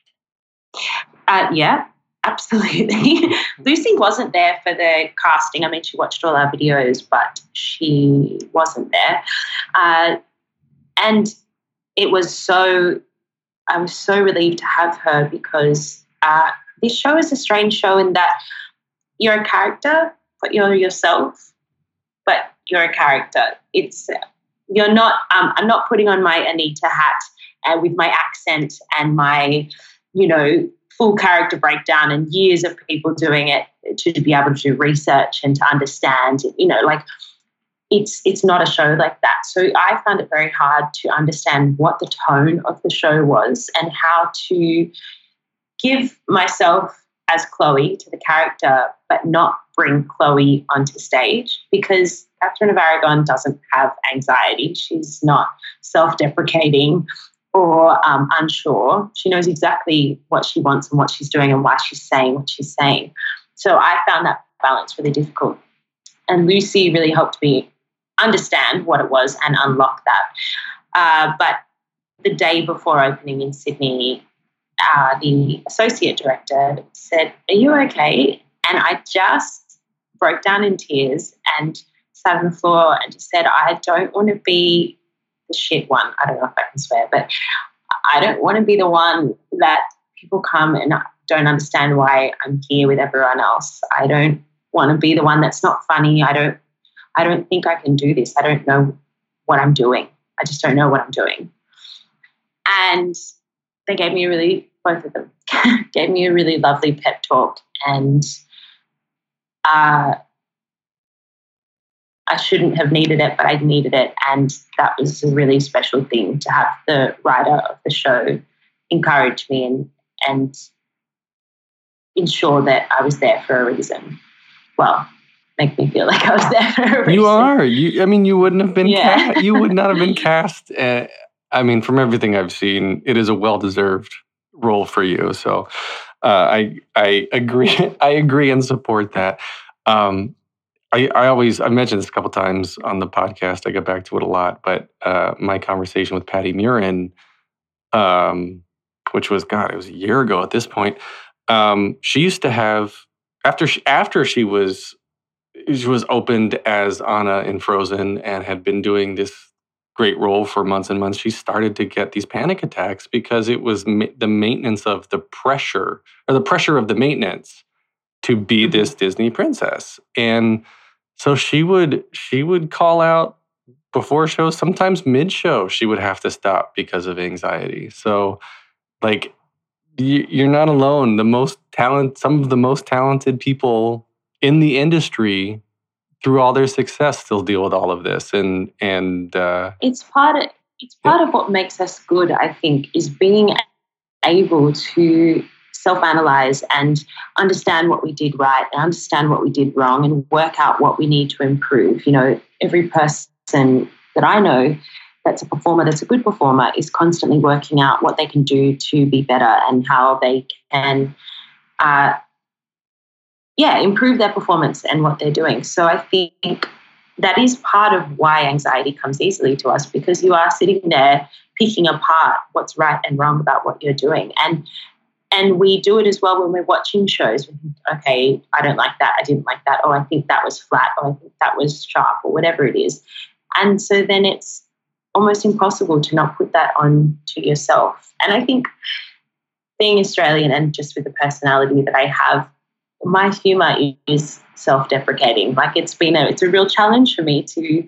Uh, yeah. Absolutely. Lucy wasn't there for the casting. I mean, she watched all our videos, but she wasn't there. Uh, and it was so, I was so relieved to have her because uh, this show is a strange show in that you're a character, but you're yourself, but you're a character. It's, you're not, um, I'm not putting on my Anita hat uh, with my accent and my, you know, full character breakdown and years of people doing it to be able to do research and to understand, you know, like it's it's not a show like that. So I found it very hard to understand what the tone of the show was and how to give myself as Chloe to the character, but not bring Chloe onto stage, because Catherine of Aragon doesn't have anxiety. She's not self-deprecating or um, unsure. She knows exactly what she wants and what she's doing and why she's saying what she's saying. So I found that balance really difficult. And Lucy really helped me understand what it was and unlock that. Uh, but the day before opening in Sydney, uh, the associate director said, "Are you okay?" And I just broke down in tears and sat on the floor and just said, "I don't want to be the shit one." I don't know if I can swear, but I don't want to be the one that people come and don't understand why I'm here with everyone else. I don't want to be the one that's not funny. I don't I don't think I can do this. I don't know what I'm doing. I just don't know what I'm doing. And they gave me a really, both of them, gave me a really lovely pep talk. And uh, I shouldn't have needed it, but I needed it. And that was a really special thing to have the writer of the show encourage me and, and ensure that I was there for a reason. Well, make me feel like I was there for a reason. You are. You, I mean, you wouldn't have been Yeah. cast. You would not have been cast. Uh, I mean, from everything I've seen, it is a well-deserved role for you. So uh, I I agree. I agree and support that. Um, I, I always, I mentioned this a couple times on the podcast. I get back to it a lot, but uh, my conversation with Patty Murin, um, which was, God, it was a year ago at this point. Um, she used to have, after she, after she was, she was opened as Anna in Frozen and had been doing this great role for months and months, she started to get these panic attacks because it was ma- the maintenance of the pressure, or the pressure of the maintenance to be mm-hmm. this Disney princess. And so she would she would call out before shows, sometimes mid-show, she would have to stop because of anxiety. So, like, you, you're not alone. The most talent, some of the most talented people in the industry, through all their success, still deal with all of this. And and uh, it's part of it's part yeah. of what makes us good, I think, is being able to self-analyze and understand what we did right and understand what we did wrong and work out what we need to improve. You know, every person that I know that's a performer, that's a good performer, is constantly working out what they can do to be better and how they can, uh, yeah, improve their performance and what they're doing. So I think that is part of why anxiety comes easily to us, because you are sitting there picking apart what's right and wrong about what you're doing. And And we do it as well when we're watching shows. We think, okay, I don't like that. I didn't like that. Oh, I think that was flat. Or I think that was sharp, or whatever it is. And so then it's almost impossible to not put that on to yourself. And I think being Australian and just with the personality that I have, my humour is self-deprecating. Like it's been a, it's a real challenge for me to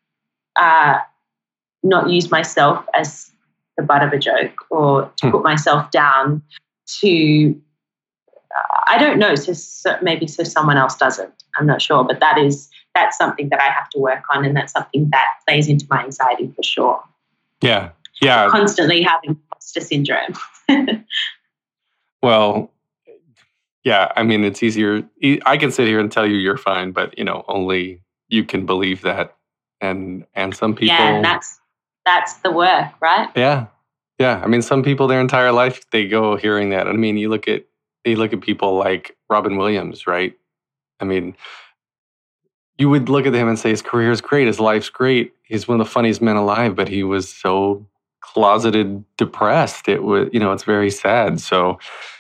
uh, not use myself as the butt of a joke or to put myself down to, uh, I don't know, so, so maybe so someone else doesn't. I'm not sure, but that is, that's something that I have to work on, and that's something that plays into my anxiety for sure. Yeah, yeah. Constantly having imposter syndrome. Well, Yeah, I mean, it's easier. I can sit here and tell you you're fine, but, you know, only you can believe that. And and some people... Yeah, and that's, that's the work, right? Yeah. Yeah. I mean, some people their entire life, they go hearing that. I mean, you look at, you look at people like Robin Williams, right? I mean, you would look at him and say his career is great, his life's great. He's one of the funniest men alive, but he was so closeted depressed. It was, you know, it's very sad. So...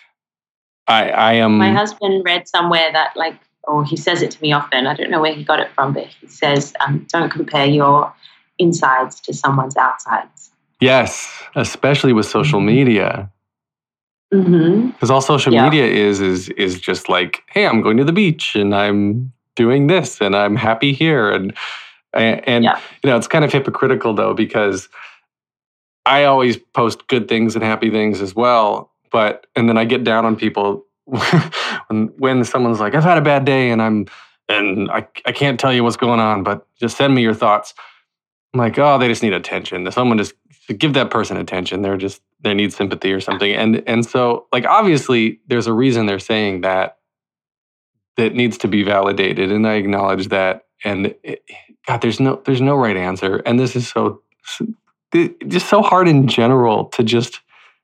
I, I am. My husband read somewhere that, like, or he says it to me often. I don't know where he got it from, but he says, um, "Don't compare your insides to someone's outsides." Yes, especially with social mm-hmm. media, because mm-hmm. all social yeah. media is is is just like, hey, I'm going to the beach and I'm doing this and I'm happy here, and and yeah. you know, it's kind of hypocritical though, because I always post good things and happy things as well. But, and then I get down on people when, when someone's like, I've had a bad day and I'm, and I, I can't tell you what's going on, but just send me your thoughts. I'm like, oh, they just need attention. Someone just give that person attention. They're just, they need sympathy or something. And, and so like, obviously there's a reason they're saying that, that needs to be validated. And I acknowledge that. And it, God, there's no, there's no right answer. And this is so, just so hard in general to just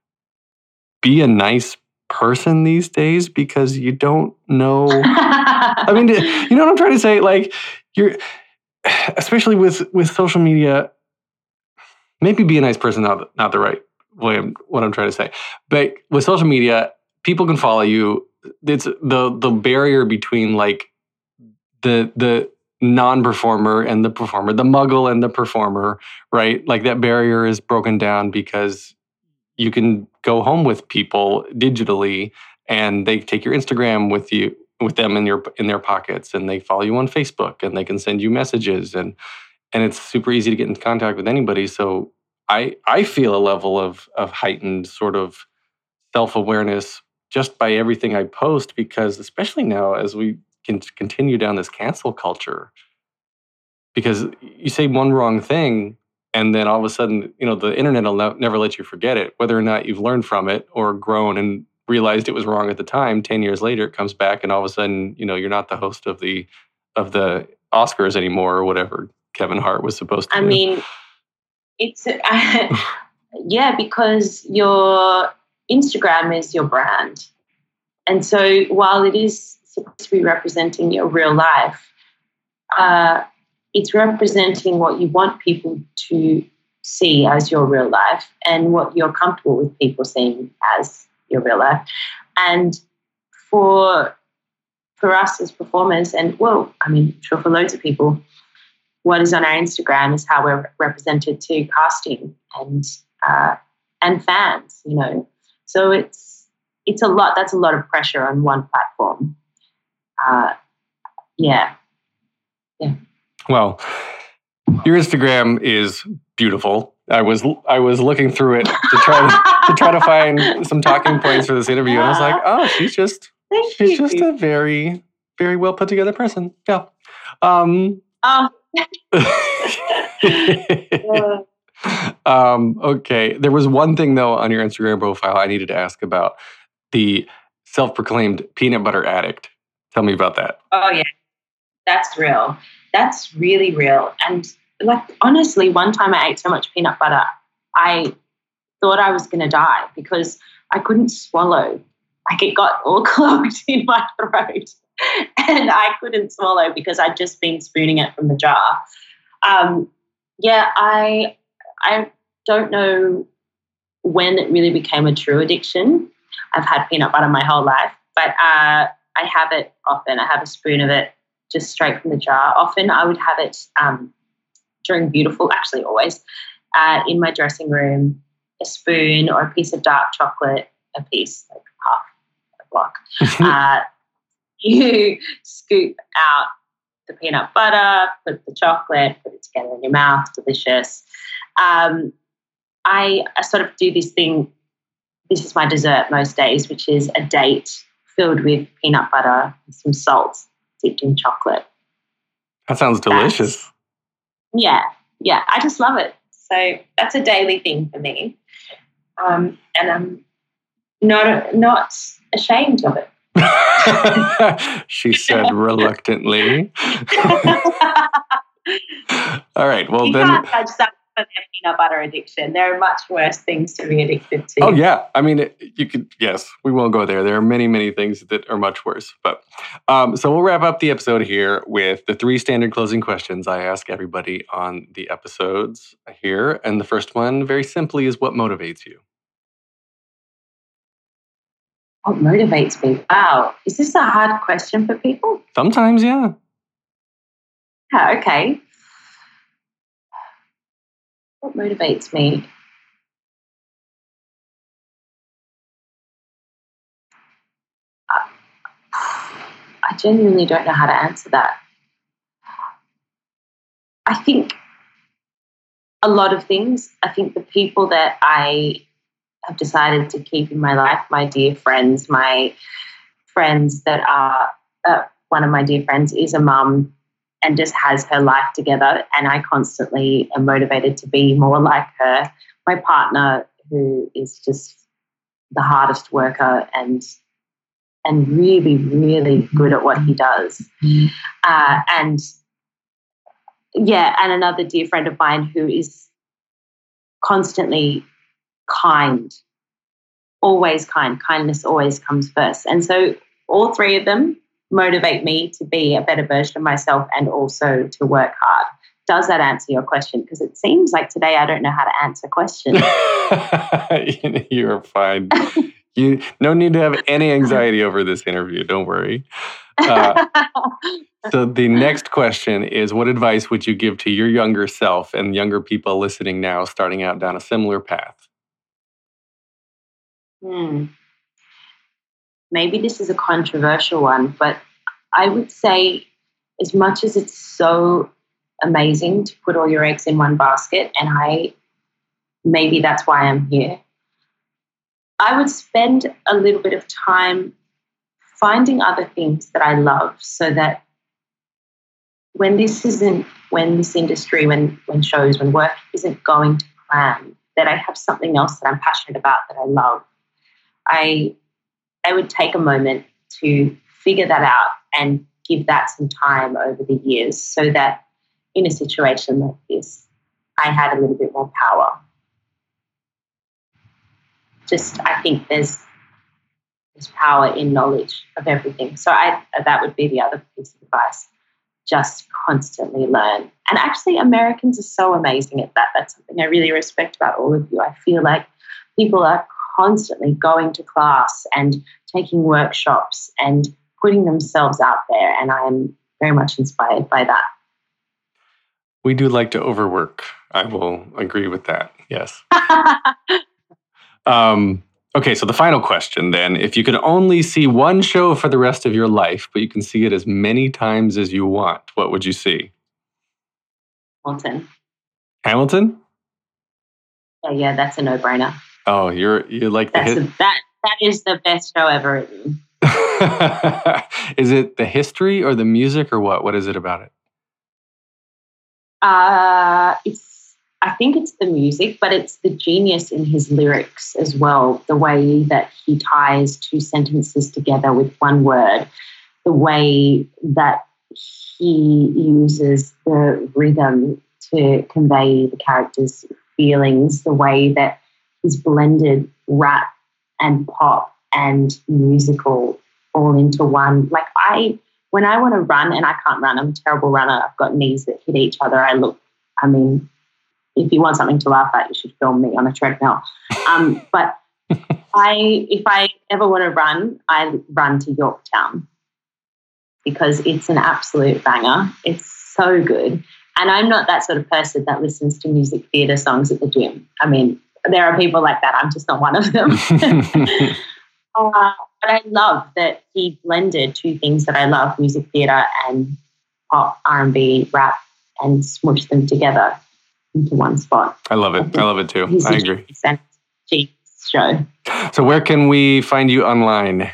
be a nice person these days, because you don't know. I mean, you know what I'm trying to say? Like, you're, especially with, with social media, maybe be a nice person, not, not the right way of what I'm trying to say. But with social media, people can follow you. It's the, the barrier between like the, the non-performer and the performer, the muggle and the performer, right? Like that barrier is broken down because you can go home with people digitally and they take your Instagram with you, with them in your in their pockets, and they follow you on Facebook and they can send you messages, and and it's super easy to get in contact with anybody. So I I feel a level of of heightened sort of self-awareness just by everything I post, because especially now as we can continue down this cancel culture, because you say one wrong thing and then all of a sudden, you know, the internet will no, never let you forget it, whether or not you've learned from it or grown and realized it was wrong at the time. Ten years later, it comes back, and all of a sudden, you know, you're not the host of the of the Oscars anymore, or whatever Kevin Hart was supposed to I do. mean, it's uh, yeah, because your Instagram is your brand, and so while it is supposed to be representing your real life, uh, it's representing what you want people to see as your real life and what you're comfortable with people seeing as your real life. And for for us as performers, and well, I mean, sure, for loads of people, what is on our Instagram is how we're represented to casting and uh, and fans, you know. So it's it's a lot. That's a lot of pressure on one platform. Uh, yeah, yeah. Well, your Instagram is beautiful. I was I was looking through it to try to, to try to find some talking points for this interview, and I was like, oh, she's just Thank she's you. just a very very well put together person. Yeah. Um, oh. um, okay. There was one thing though on your Instagram profile I needed to ask about: the self-proclaimed peanut butter addict. Tell me about that. Oh yeah, that's real. That's really real. And like, honestly, one time I ate so much peanut butter, I thought I was going to die because I couldn't swallow. Like, it got all clogged in my throat and I couldn't swallow because I'd just been spooning it from the jar. Um, yeah, I I don't know when it really became a true addiction. I've had peanut butter my whole life, but uh, I have it often. I have a spoon of it just straight from the jar. Often I would have it um, during beautiful, actually always, uh, in my dressing room, a spoon or a piece of dark chocolate, a piece, like half a block. uh, you scoop out the peanut butter, put the chocolate, put it together in your mouth, delicious. Um, I, I sort of do this thing, this is my dessert most days, which is a date filled with peanut butter and some salt dipped in chocolate. That sounds delicious. That's, yeah, yeah, I just love it. So that's a daily thing for me. Um, and I'm not, not ashamed of it. She said reluctantly. All right. Well, you then. can't judge someone for their peanut butter addiction. There are much worse things to be addicted to. Oh, yeah. I mean, it, you could, yes, we won't go there. There are many, many things that are much worse. But um, so we'll wrap up the episode here with the three standard closing questions I ask everybody on the episodes here. And the first one, very simply, is what motivates you? What motivates me? Wow. Is this a hard question for people? Sometimes, yeah. Yeah, okay. What motivates me? I genuinely don't know how to answer that. I think a lot of things. I think the people that I have decided to keep in my life, my dear friends, my friends that are, uh, one of my dear friends is a mum and just has her life together, and I constantly am motivated to be more like her. My partner, who is just the hardest worker and and really, really good at what he does. Uh, and yeah, and another dear friend of mine who is constantly kind, always kind. Kindness always comes first. And so all three of them motivate me to be a better version of myself and also to work hard. Does that answer your question? Because it seems like today I don't know how to answer questions. You're fine. You no need to have any anxiety over this interview. Don't worry. Uh, so the next question is, what advice would you give to your younger self and younger people listening now, starting out down a similar path? Hmm. Maybe this is a controversial one, but I would say as much as it's so amazing to put all your eggs in one basket, and I maybe that's why I'm here, I would spend a little bit of time finding other things that I love so that when this isn't, when this industry, when, when shows, when work isn't going to plan, that I have something else that I'm passionate about that I love. I I would take a moment to figure that out and give that some time over the years so that in a situation like this, I had a little bit more power. Just, I think there's there's power in knowledge of everything. So I that would be the other piece of advice. Just constantly learn. And actually, Americans are so amazing at that. That's something I really respect about all of you. I feel like people are constantly going to class and taking workshops and putting themselves out there. And I am very much inspired by that. We do like to overwork. I will agree with that. Yes. um, okay, so the final question then. If you could only see one show for the rest of your life, but you can see it as many times as you want, what would you see? Hamilton. Hamilton? Yeah, yeah, that's a no-brainer. Oh, you're you like the That's hit. a, that that is the best show ever written. Is it the history or the music or what? What is it about it? Uh, it's I think it's the music, but it's the genius in his lyrics as well. The way that he ties two sentences together with one word, the way that he uses the rhythm to convey the characters' feelings, the way that he's blended rap and pop and musical all into one. Like I, when I want to run, and I can't run, I'm a terrible runner. I've got knees that hit each other. I look, I mean, if you want something to laugh at, you should film me on a treadmill. Um, but I, if I ever want to run, I run to Yorktown because it's an absolute banger. It's so good. And I'm not that sort of person that listens to music theatre songs at the gym. I mean, there are people like that. I'm just not one of them. uh, but I love that he blended two things that I love, music theatre and pop, R and B, rap, and smushed them together into one spot. I love it. I love it too. He's I a agree. genius and genius show. So where can we find you online?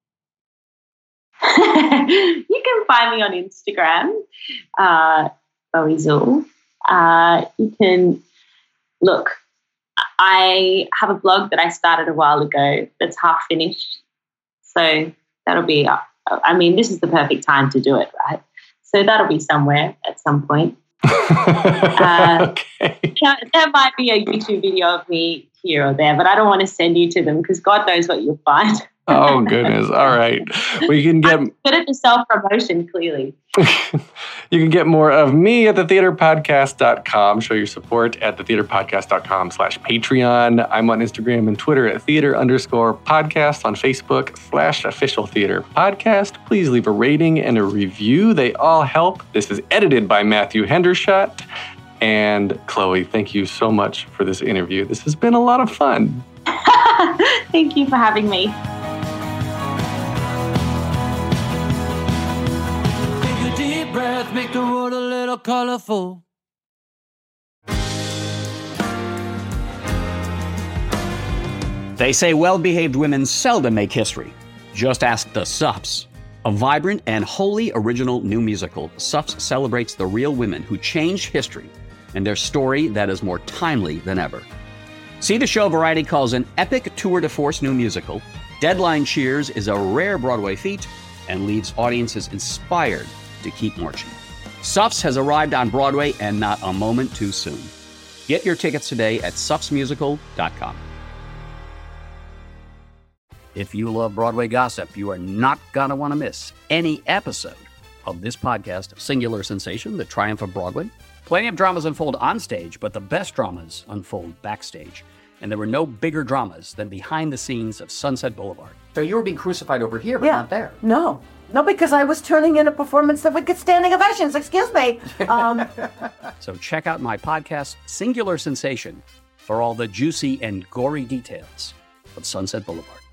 You can find me on Instagram, uh, Chloe Zuul. Uh, you can look. I have a blog that I started a while ago that's half finished. So that'll be, uh, I mean, this is the perfect time to do it, right? So that'll be somewhere at some point. uh, okay. Yeah, there might be a YouTube video of me here or there, but I don't want to send you to them because God knows what you'll find. Oh, goodness. All right. Well, you can get... I'm good at the self-promotion, clearly. You can get more of me at the theater podcast dot com. Show your support at the theater podcast dot com slash Patreon. I'm on Instagram and Twitter at theater underscore podcast, on Facebook slash official theater podcast. Please leave a rating and a review. They all help. This is edited by Matthew Hendershot. And Chloe, thank you so much for this interview. This has been a lot of fun. Thank you for having me. Take a deep breath, make the world a little colorful. They say well-behaved women seldom make history. Just ask the Suffs. A vibrant and wholly original new musical, Suffs celebrates the real women who changed history and their story that is more timely than ever. See the show Variety calls an epic tour de force new musical. Deadline cheers is a rare Broadway feat and leaves audiences inspired to keep marching. Suffs has arrived on Broadway and not a moment too soon. Get your tickets today at suffs musical dot com. If you love Broadway gossip, you are not going to want to miss any episode of this podcast, Singular Sensation, The Triumph of Broadway. Plenty of dramas unfold on stage, but the best dramas unfold backstage. And there were no bigger dramas than behind the scenes of Sunset Boulevard. So you were being crucified over here, but Yeah. not there. No. No, because I was turning in a performance that would get standing ovations. Excuse me. Um, So check out my podcast, Singular Sensation, for all the juicy and gory details of Sunset Boulevard.